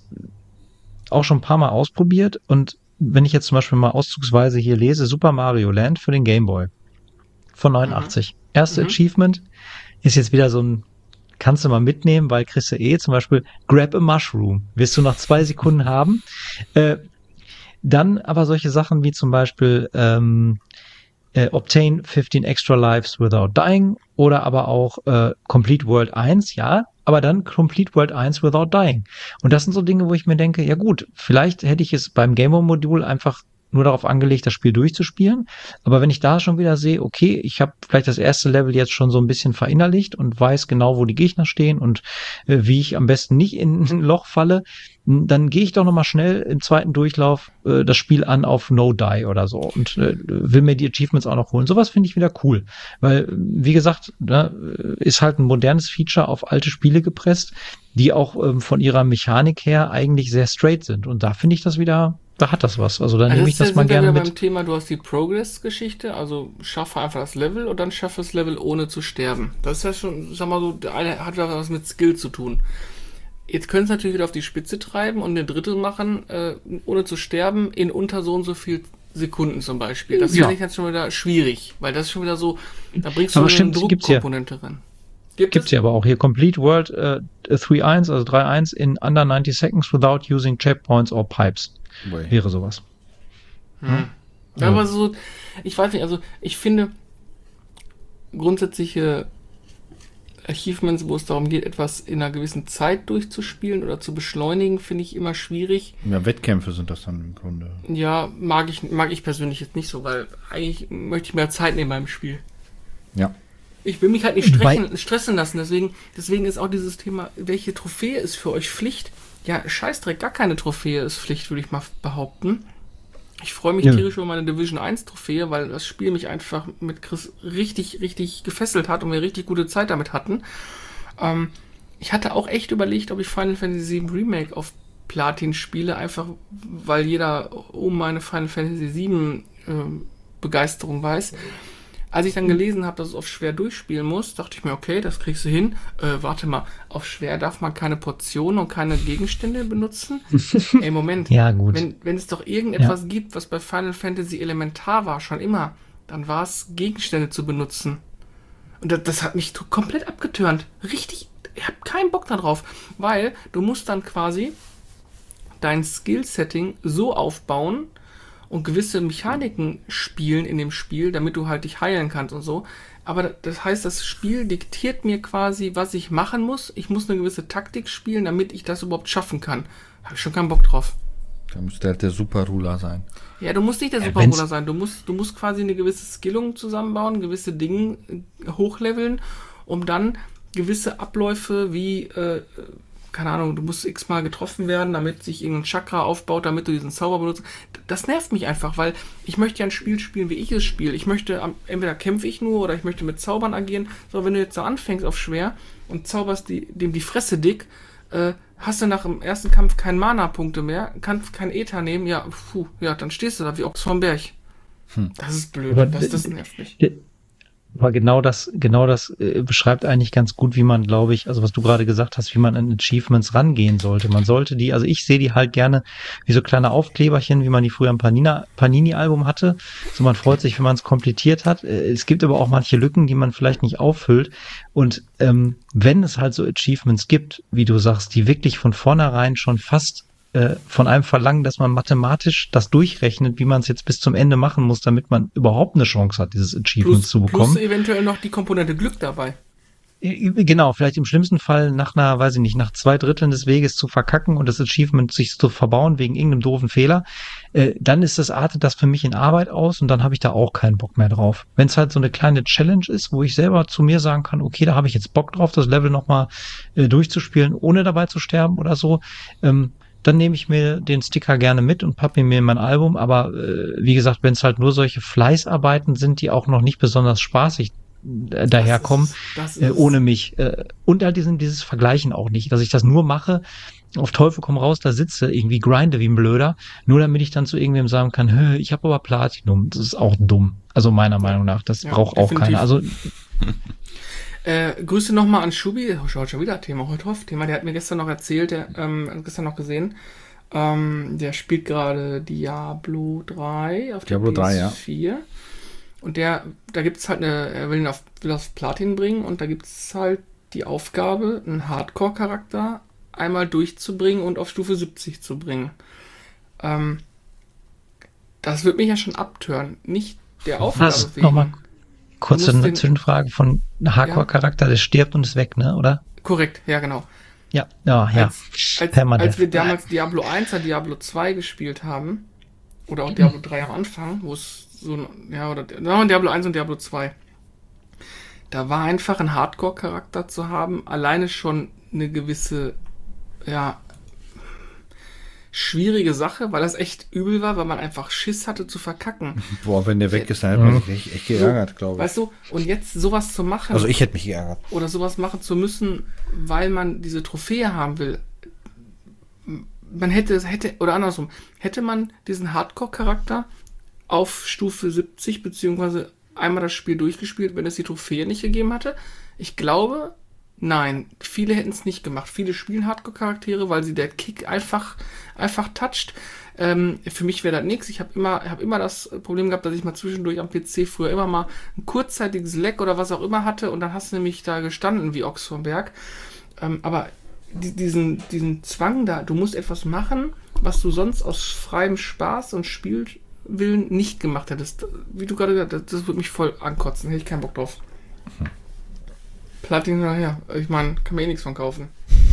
auch schon ein paar Mal ausprobiert. Und wenn ich jetzt zum Beispiel mal auszugsweise hier lese, Super Mario Land für den Game Boy von neunundachtzig. Mhm. Erste mhm. Achievement ist jetzt wieder so ein, kannst du mal mitnehmen, weil kriegst du eh zum Beispiel Grab a Mushroom. Wirst du nach zwei Sekunden haben. Äh, dann aber solche Sachen wie zum Beispiel ähm, Äh, obtain fifteen extra lives without dying oder aber auch äh, Complete World eins, ja, aber dann Complete World eins without dying. Und das sind so Dinge, wo ich mir denke, ja gut, vielleicht hätte ich es beim Game-Boy-Modul einfach nur darauf angelegt, das Spiel durchzuspielen. Aber wenn ich da schon wieder sehe, okay, ich habe vielleicht das erste Level jetzt schon so ein bisschen verinnerlicht und weiß genau, wo die Gegner stehen und äh, wie ich am besten nicht in ein Loch falle, dann gehe ich doch nochmal schnell im zweiten Durchlauf äh, das Spiel an auf No Die oder so und äh, will mir die Achievements auch noch holen. Sowas finde ich wieder cool, weil, wie gesagt, ne, ist halt ein modernes Feature auf alte Spiele gepresst, die auch ähm, von ihrer Mechanik her eigentlich sehr straight sind. Und da finde ich das wieder, da hat das was. Also da also nehme ich das mal gerne mit. Beim Thema, du hast die Progress-Geschichte, also schaffe einfach das Level und dann schaffe das Level ohne zu sterben. Das ist ja schon, sag mal so, der eine hat ja was mit Skill zu tun. Jetzt können sie natürlich wieder auf die Spitze treiben und den Drittel machen, äh, ohne zu sterben, in unter so und so viel Sekunden zum Beispiel. Das ja. finde ich jetzt schon wieder schwierig, weil das ist schon wieder so, da bringst du aber eine stimmt, Druckkomponente rein. Gibt gibt's ja aber auch hier Complete World äh, drei eins, also drei eins in under ninety seconds without using checkpoints or pipes. Boy. Wäre sowas. Hm. Hm. Ja, aber so, ich weiß nicht, also ich finde grundsätzliche Achievements, wo es darum geht, etwas in einer gewissen Zeit durchzuspielen oder zu beschleunigen, finde ich immer schwierig. Ja, Wettkämpfe sind das dann im Grunde. Ja, mag ich, mag ich persönlich jetzt nicht so, weil eigentlich möchte ich mehr Zeit nehmen beim Spiel. Ja. Ich will mich halt nicht strechen, stressen lassen, deswegen, deswegen ist auch dieses Thema, welche Trophäe ist für euch Pflicht? Ja, Scheißdreck, gar keine Trophäe ist Pflicht, würde ich mal behaupten. Ich freue mich ja. tierisch über meine Division eins Trophäe, weil das Spiel mich einfach mit Chris richtig, richtig gefesselt hat und wir richtig gute Zeit damit hatten. Ähm, ich hatte auch echt überlegt, ob ich Final Fantasy sieben Remake auf Platin spiele, einfach weil jeder um meine Final Fantasy sieben äh, Begeisterung weiß. Als ich dann gelesen habe, dass es auf schwer durchspielen muss, dachte ich mir, okay, das kriegst du hin. Äh, warte mal, auf schwer darf man keine Portionen und keine Gegenstände benutzen? Ey, Moment. Ja, gut. Wenn, wenn es doch irgendetwas ja. gibt, was bei Final Fantasy elementar war, schon immer, dann war es, Gegenstände zu benutzen. Und das, das hat mich komplett abgetürnt. Richtig, ich habe keinen Bock darauf. Weil du musst dann quasi dein Skill-Setting so aufbauen, und gewisse Mechaniken spielen in dem Spiel, damit du halt dich heilen kannst und so. Aber das heißt, das Spiel diktiert mir quasi, was ich machen muss. Ich muss eine gewisse Taktik spielen, damit ich das überhaupt schaffen kann. Da habe ich schon keinen Bock drauf. Da müsste halt der Super-Ruler sein. Ja, du musst nicht der Super-Ruler sein. Du musst, du musst quasi eine gewisse Skillung zusammenbauen, gewisse Dinge hochleveln, um dann gewisse Abläufe wie... Äh, keine Ahnung, du musst x-mal getroffen werden, damit sich irgendein Chakra aufbaut, damit du diesen Zauber benutzt. Das nervt mich einfach, weil ich möchte ja ein Spiel spielen, wie ich es spiele. Ich möchte, entweder kämpfe ich nur oder ich möchte mit Zaubern agieren. So, wenn du jetzt so anfängst auf schwer und zauberst die, dem die Fresse dick, äh, hast du nach dem ersten Kampf keinen Mana-Punkte mehr, kannst kein Ether nehmen, ja, puh, ja, dann stehst du da wie Ochs vom Berg. Hm. Das ist blöd, aber das, das nervt mich. Aber genau das, genau das äh, beschreibt eigentlich ganz gut, wie man, glaube ich, also was du gerade gesagt hast, wie man an Achievements rangehen sollte. Man sollte die, also ich sehe die halt gerne wie so kleine Aufkleberchen, wie man die früher im Panina, Panini-Album hatte. So, man freut sich, wenn man es komplettiert hat. Äh, es gibt aber auch manche Lücken, die man vielleicht nicht auffüllt. Und ähm, wenn es halt so Achievements gibt, wie du sagst, die wirklich von vornherein schon fast äh, von einem verlangen, dass man mathematisch das durchrechnet, wie man es jetzt bis zum Ende machen muss, damit man überhaupt eine Chance hat, dieses Achievement plus, zu bekommen. Plus eventuell noch die Komponente Glück dabei. Genau, vielleicht im schlimmsten Fall nach einer, weiß ich nicht, nach zwei Dritteln des Weges zu verkacken und das Achievement sich zu verbauen wegen irgendeinem doofen Fehler, äh, dann ist das, artet das für mich in Arbeit aus und dann habe ich da auch keinen Bock mehr drauf. Wenn es halt so eine kleine Challenge ist, wo ich selber zu mir sagen kann, okay, da habe ich jetzt Bock drauf, das Level nochmal äh, durchzuspielen, ohne dabei zu sterben oder so, ähm, dann nehme ich mir den Sticker gerne mit und pappe ihn mir in mein Album, aber äh, wie gesagt, wenn es halt nur solche Fleißarbeiten sind, die auch noch nicht besonders spaßig daherkommen, das ist, das ist äh, ohne mich. Äh, und halt diesen, dieses Vergleichen auch nicht, dass ich das nur mache, auf Teufel komm raus, da sitze, irgendwie grinde wie ein Blöder, nur damit ich dann zu irgendwem sagen kann, hö, ich habe aber Platinum. Das ist auch dumm. Also meiner Meinung nach, das ja, braucht definitiv. Auch keiner. Also äh, Grüße nochmal an Schubi, oh, schaut schon wieder Thema heute auf, Thema, der hat mir gestern noch erzählt, der ähm, gestern noch gesehen, ähm, der spielt gerade Diablo drei auf der Diablo P S drei, vier. Ja. Und der, da gibt es halt eine, er will ihn auf, will auf Platin bringen und da gibt es halt die Aufgabe, einen Hardcore-Charakter einmal durchzubringen und auf Stufe siebzig zu bringen. Ähm, das wird mich ja schon abtören. Nicht der Aufgabe Was? wegen. Nochmal kurze eine Zwischenfrage von Hardcore-Charakter, ja. Der stirbt und ist weg, ne, oder? Korrekt, ja, genau. Ja, ja, ja. Als, als, als wir damals Diablo eins oder Diablo zwei gespielt haben, oder auch Diablo drei am Anfang, wo es so, ja, oder Diablo eins und Diablo zwei. Da war einfach ein Hardcore-Charakter zu haben, alleine schon eine gewisse, ja, schwierige Sache, weil das echt übel war, weil man einfach Schiss hatte zu verkacken. Boah, wenn der weg ist, dann hätte man sich echt, echt geärgert, so, glaube ich. Weißt du, und jetzt sowas zu machen. Also ich hätte mich geärgert. Oder sowas machen zu müssen, weil man diese Trophäe haben will. Man hätte, hätte, oder andersrum, hätte man diesen Hardcore-Charakter auf Stufe siebzig, beziehungsweise einmal das Spiel durchgespielt, wenn es die Trophäe nicht gegeben hatte? Ich glaube, nein. Viele hätten es nicht gemacht. Viele spielen Hardcore-Charaktere, weil sie der Kick einfach, einfach toucht. Ähm, für mich wäre das nichts. Ich habe immer, hab immer das Problem gehabt, dass ich mal zwischendurch am P C früher immer mal ein kurzzeitiges Leck oder was auch immer hatte und dann hast du nämlich da gestanden wie Ochs vom Berg. Ähm, aber die, diesen, diesen Zwang da, du musst etwas machen, was du sonst aus freiem Spaß und Spiel Willen nicht gemacht hättest. Wie du gerade gesagt hast, das würde mich voll ankotzen. Hätte ich keinen Bock drauf. Hm. Platin, naja, ich meine, kann mir eh nichts von kaufen.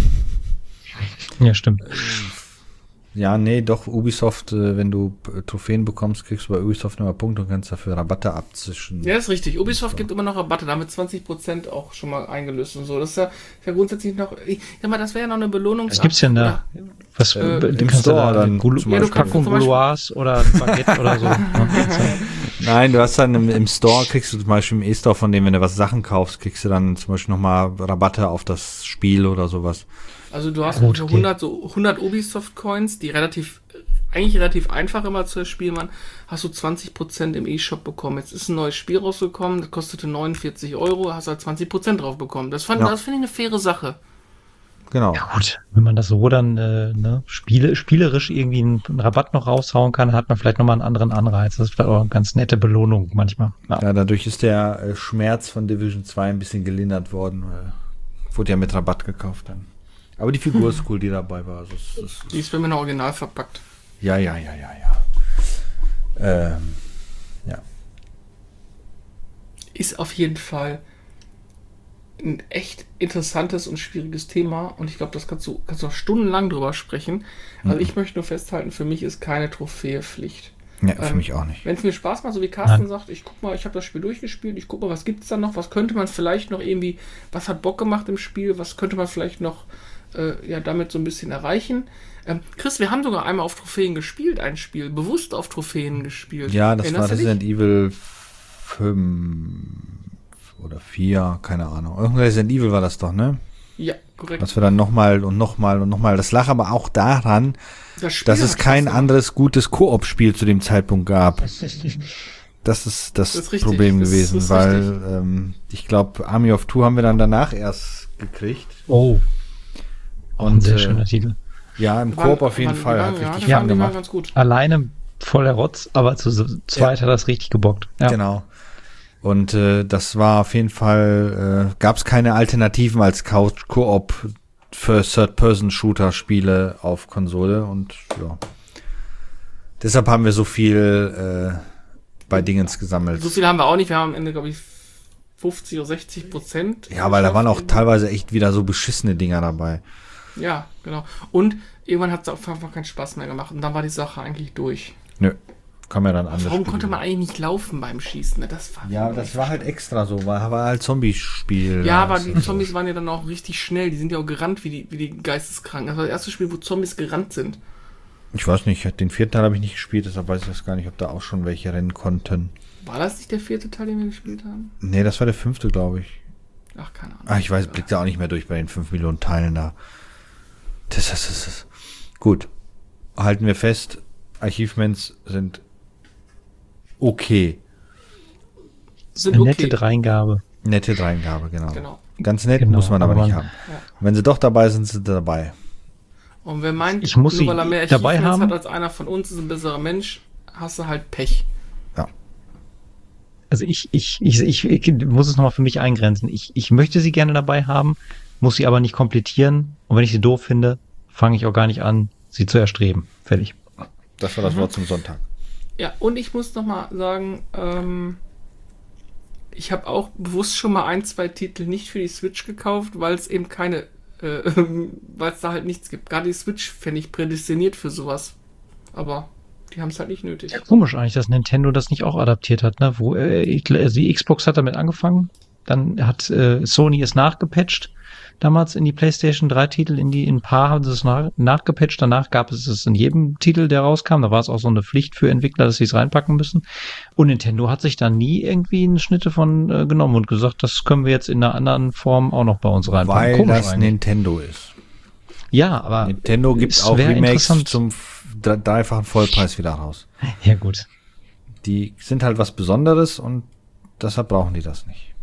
Ja, stimmt. Ja, nee, doch, Ubisoft, äh, wenn du äh, Trophäen bekommst, kriegst du bei Ubisoft immer Punkte und kannst dafür Rabatte abzischen. Ja, das ist richtig. Ubisoft so. Gibt immer noch Rabatte, damit zwanzig Prozent auch schon mal eingelöst und so. Das ist ja, ist ja grundsätzlich noch, ich sag mal, das wäre ja noch eine Belohnung. Was gibt's denn da? Was, äh, im Store dann Gulu- zum ja, Beispiel. Packung Gouloirs oder Baguette oder so. Nein, du hast dann im, im Store, kriegst du zum Beispiel im E-Store von dem, wenn du was Sachen kaufst, kriegst du dann zum Beispiel nochmal Rabatte auf das Spiel oder sowas. Also du hast Gut, okay. hundert, so hundert Ubisoft-Coins, die relativ, eigentlich relativ einfach immer zu spielen waren, hast du zwanzig Prozent im E-Shop bekommen. Jetzt ist ein neues Spiel rausgekommen, das kostete neunundvierzig Euro, hast halt zwanzig Prozent drauf bekommen. Das fand, ja. das finde ich eine faire Sache. Genau. Ja gut, wenn man das so dann äh, ne, Spiele, spielerisch irgendwie einen, einen Rabatt noch raushauen kann, hat man vielleicht nochmal einen anderen Anreiz. Das ist vielleicht auch eine ganz nette Belohnung manchmal. Ja, ja dadurch ist der äh, Schmerz von Division zwei ein bisschen gelindert worden. Äh, wurde ja mit Rabatt gekauft dann. Aber die Figur ist cool, die dabei war. Also es, es, die ist bei mir noch original verpackt. Ja, ja, ja, ja, ja. Ähm, ja. Ist auf jeden Fall ein echt interessantes und schwieriges Thema und ich glaube, das kannst du, kannst du auch stundenlang drüber sprechen. Also mhm. ich möchte nur festhalten, für mich ist keine Trophäe Pflicht. Ja, für ähm, mich auch nicht. Wenn es mir Spaß macht, so wie Carsten ja. sagt, ich guck mal, ich habe das Spiel durchgespielt, ich guck mal, was gibt's da noch, was könnte man vielleicht noch irgendwie, was hat Bock gemacht im Spiel, was könnte man vielleicht noch äh, ja damit so ein bisschen erreichen. Ähm, Chris, wir haben sogar einmal auf Trophäen gespielt, ein Spiel, bewusst auf Trophäen gespielt. Ja, das Erinnerst war Resident Evil fünf oder vier, keine Ahnung. Irgendein Resident Evil war das doch, ne? Ja, korrekt. Was wir dann nochmal und nochmal und nochmal, das lag aber auch daran, das dass es kein anderes gutes Koop-Spiel zu dem Zeitpunkt gab. Das ist das, ist das ist Problem das gewesen, ist weil ähm, ich glaube, Army of Two haben wir dann danach erst gekriegt. Oh. Und, ein sehr äh, schöner Titel. Ja, im Koop auf jeden Fall. Waren, hat ja, richtig ja, Fun gemacht. Ganz gut. Alleine voller Rotz, aber zu zweit ja. hat das richtig gebockt. Ja. Genau. Und äh, das war auf jeden Fall, äh, gab es keine Alternativen als Couch-Koop für Third-Person-Shooter-Spiele auf Konsole und ja. Deshalb haben wir so viel äh, bei Dingens gesammelt. So viel haben wir auch nicht. Wir haben am Ende, glaube ich, fünfzig oder sechzig Prozent. Ja, weil da waren auch teilweise echt wieder so beschissene Dinger dabei. Ja, genau. Und irgendwann hat es auch einfach keinen Spaß mehr gemacht. Und dann war die Sache eigentlich durch. Nö, kann man dann anders Warum spielen. konnte man eigentlich nicht laufen beim Schießen? Ne? Das war Ja, das war halt extra so, war, war halt Zombie-Spiel. Ja, aber die Zombies waren ja dann auch richtig schnell. Die sind ja auch gerannt wie die, wie die Geisteskranken. Das war das erste Spiel, wo Zombies gerannt sind. Ich weiß nicht, den vierten Teil habe ich nicht gespielt, deshalb weiß ich das gar nicht, ob da auch schon welche rennen konnten. War das nicht der vierte Teil, den wir gespielt haben? Nee, das war der fünfte, glaube ich. Ach, keine Ahnung. Ach, ich weiß, blickt da auch nicht mehr durch bei den fünf Millionen Teilen da. Das, das, das, das. Gut. Halten wir fest, Achievements sind okay. Sind Eine okay. nette Dreingabe. Nette Dreingabe, genau. Genau. Ganz nett, Genau, muss man aber aber nicht man- haben. Ja. Und wenn sie doch dabei sind, sind sie dabei. Und wer meint, Ich muss nur sie weil er mehr dabei Achievements haben. hat als einer von uns, ist ein besserer Mensch, hast du halt Pech. Ja. Also ich, ich, ich, ich, ich muss es nochmal für mich eingrenzen. Ich, ich möchte sie gerne dabei haben, muss sie aber nicht komplettieren. Und wenn ich sie doof finde, fange ich auch gar nicht an, sie zu erstreben. Fertig. Das war das Mhm. Wort zum Sonntag. Ja, und ich muss noch mal sagen, ähm, ich habe auch bewusst schon mal ein, zwei Titel nicht für die Switch gekauft, weil es eben keine, äh, weil es da halt nichts gibt. Gerade die Switch fände ich prädestiniert für sowas. Aber die haben es halt nicht nötig. Ja, komisch eigentlich, dass Nintendo das nicht auch adaptiert hat, ne? Wo, äh, ich, also die Xbox hat damit angefangen, dann hat äh, Sony es nachgepatcht, damals in die PlayStation drei Titel, in die in ein paar haben sie es nach, nachgepatcht, danach gab es es in jedem Titel, der rauskam, da war es auch so eine Pflicht für Entwickler, dass sie es reinpacken müssen. Und Nintendo hat sich da nie irgendwie eine Schnitte von äh, genommen und gesagt, das können wir jetzt in einer anderen Form auch noch bei uns reinpacken. Weil Komisch das eigentlich. Nintendo ist. Ja, aber Nintendo gibt es auch wär Remakes interessant. zum f- dre- dreifachen Vollpreis wieder raus. Ja gut. Die sind halt was Besonderes und deshalb brauchen die das nicht.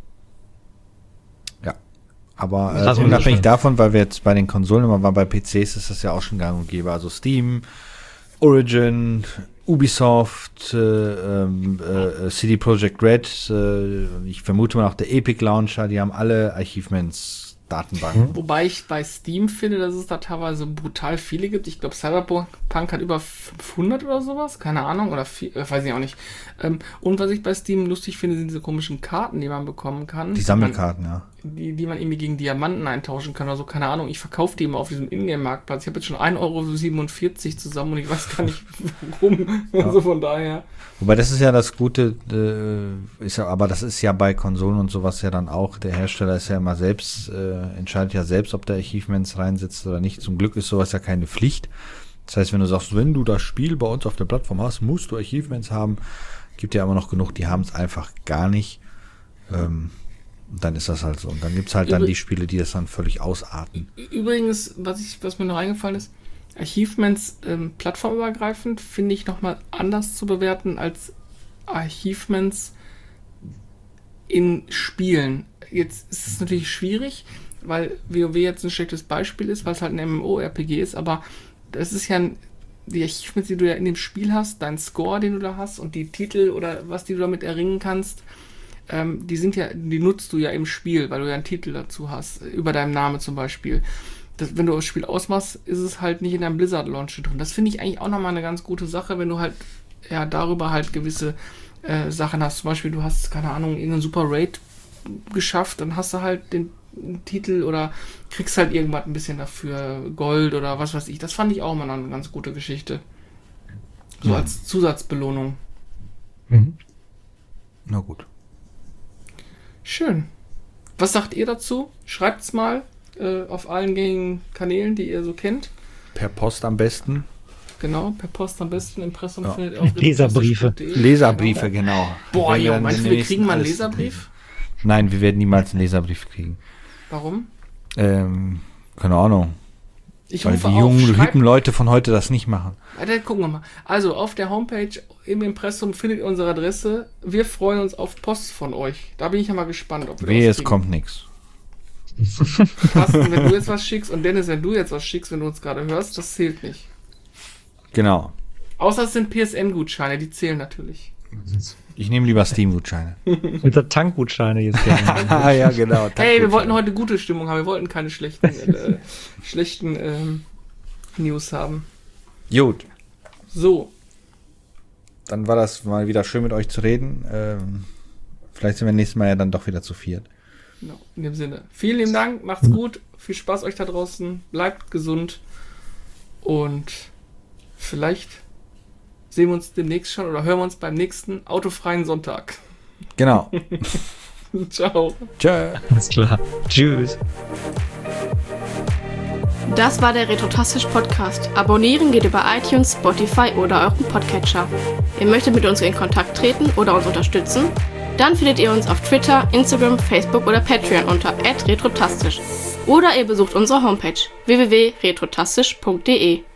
Ja. Aber äh, Also unabhängig schon. davon, weil wir jetzt bei den Konsolen immer waren, bei P Cs ist das ja auch schon gang und gäbe. Also Steam, Origin, Ubisoft, äh, ähm, äh, C D Projekt Red, äh, ich vermute mal auch der Epic Launcher, die haben alle Achievements Datenbanken. Wobei ich bei Steam finde, dass es da teilweise brutal viele gibt. Ich glaube, Cyberpunk hat über fünfhundert oder sowas. Keine Ahnung. Oder vier, äh, weiß ich auch nicht. Ähm, und was ich bei Steam lustig finde, sind diese komischen Karten, die man bekommen kann. Die Sammelkarten, ja. Die, die man irgendwie gegen Diamanten eintauschen kann oder so. Keine Ahnung. Ich verkaufe die immer auf diesem Ingame-Marktplatz. Ich habe jetzt schon ein Euro siebenundvierzig zusammen und ich weiß gar nicht warum. Ja. Also von daher. Wobei das ist ja das Gute, äh, ist ja, aber das ist ja bei Konsolen und sowas ja dann auch, der Hersteller ist ja immer selbst, äh, entscheidet ja selbst, ob der Achievements reinsetzt oder nicht. Zum Glück ist sowas ja keine Pflicht. Das heißt, wenn du sagst, wenn du das Spiel bei uns auf der Plattform hast, musst du Achievements haben. Gibt ja immer noch genug, die haben es einfach gar nicht. Ähm, und dann ist das halt so. Und dann gibt's halt dann Übr- die Spiele, die das dann völlig ausarten. Übrigens, was, ich, was mir noch eingefallen ist, Achievements ähm, plattformübergreifend finde ich nochmal anders zu bewerten als Achievements in Spielen. Jetzt ist es natürlich schwierig, weil WoW jetzt ein schlechtes Beispiel ist, weil es halt ein MMORPG ist, aber das ist ja ein, die Achievements, die du ja in dem Spiel hast, dein Score, den du da hast und die Titel oder was, die du damit erringen kannst, ähm, die sind ja, die nutzt du ja im Spiel, weil du ja einen Titel dazu hast, über deinem Namen zum Beispiel. Das, wenn du das Spiel ausmachst, ist es halt nicht in deinem Blizzard-Launcher drin. Das finde ich eigentlich auch nochmal eine ganz gute Sache, wenn du halt ja darüber halt gewisse äh, Sachen hast. Zum Beispiel, du hast, keine Ahnung, irgendeinen Super Raid geschafft, dann hast du halt den Titel oder kriegst halt irgendwas ein bisschen dafür, Gold oder was weiß ich. Das fand ich auch mal eine ganz gute Geschichte. So Ja. als Zusatzbelohnung. Mhm. Na gut. Schön. Was sagt ihr dazu? Schreibt's mal äh, auf allen gängigen Kanälen, die ihr so kennt. Per Post am besten. Genau, per Post am besten. Impressum Ja. findet ihr auf Leserbriefe. Leserbriefe, genau. Boah, Wir Junge, werden meinst in du, den wir kriegen nächsten mal einen alles- Leserbrief? Nein, wir werden niemals einen Leserbrief kriegen. Warum? Ähm, keine Ahnung. Ich Weil rufe die auf, jungen, schreibt- hippen Leute von heute das nicht machen. Warte, gucken wir mal. Also, auf der Homepage im Impressum findet ihr unsere Adresse. Wir freuen uns auf Post von euch. Da bin ich ja mal gespannt, ob wir Wehe, das es kriegen. kommt nichts. Carsten, wenn du jetzt was schickst und Dennis, wenn du jetzt was schickst, wenn du uns gerade hörst, das zählt nicht. Genau. Außer es sind P S N-Gutscheine, die zählen natürlich. Ich nehme lieber Steam-Gutscheine. Unser Tankgutscheine jetzt gerne. Ah, ja, genau. Hey, wir wollten heute gute Stimmung haben. Wir wollten keine schlechten, äh, schlechten ähm, News haben. Gut. So. Dann war das mal wieder schön mit euch zu reden. Ähm, vielleicht sind wir nächstes Mal ja dann doch wieder zu viert. Genau, in dem Sinne. Vielen lieben Dank, macht's gut. Viel Spaß euch da draußen. Bleibt gesund. Und vielleicht sehen wir uns demnächst schon oder hören wir uns beim nächsten autofreien Sonntag. Genau. Ciao. Tschö. Alles klar. Tschüss. Das war der Retrotastisch Podcast. Abonnieren geht über iTunes, Spotify oder euren Podcatcher. Ihr möchtet mit uns in Kontakt treten oder uns unterstützen? Dann findet ihr uns auf Twitter, Instagram, Facebook oder Patreon unter at retrotastisch. Oder ihr besucht unsere Homepage w w w punkt retrotastisch punkt de.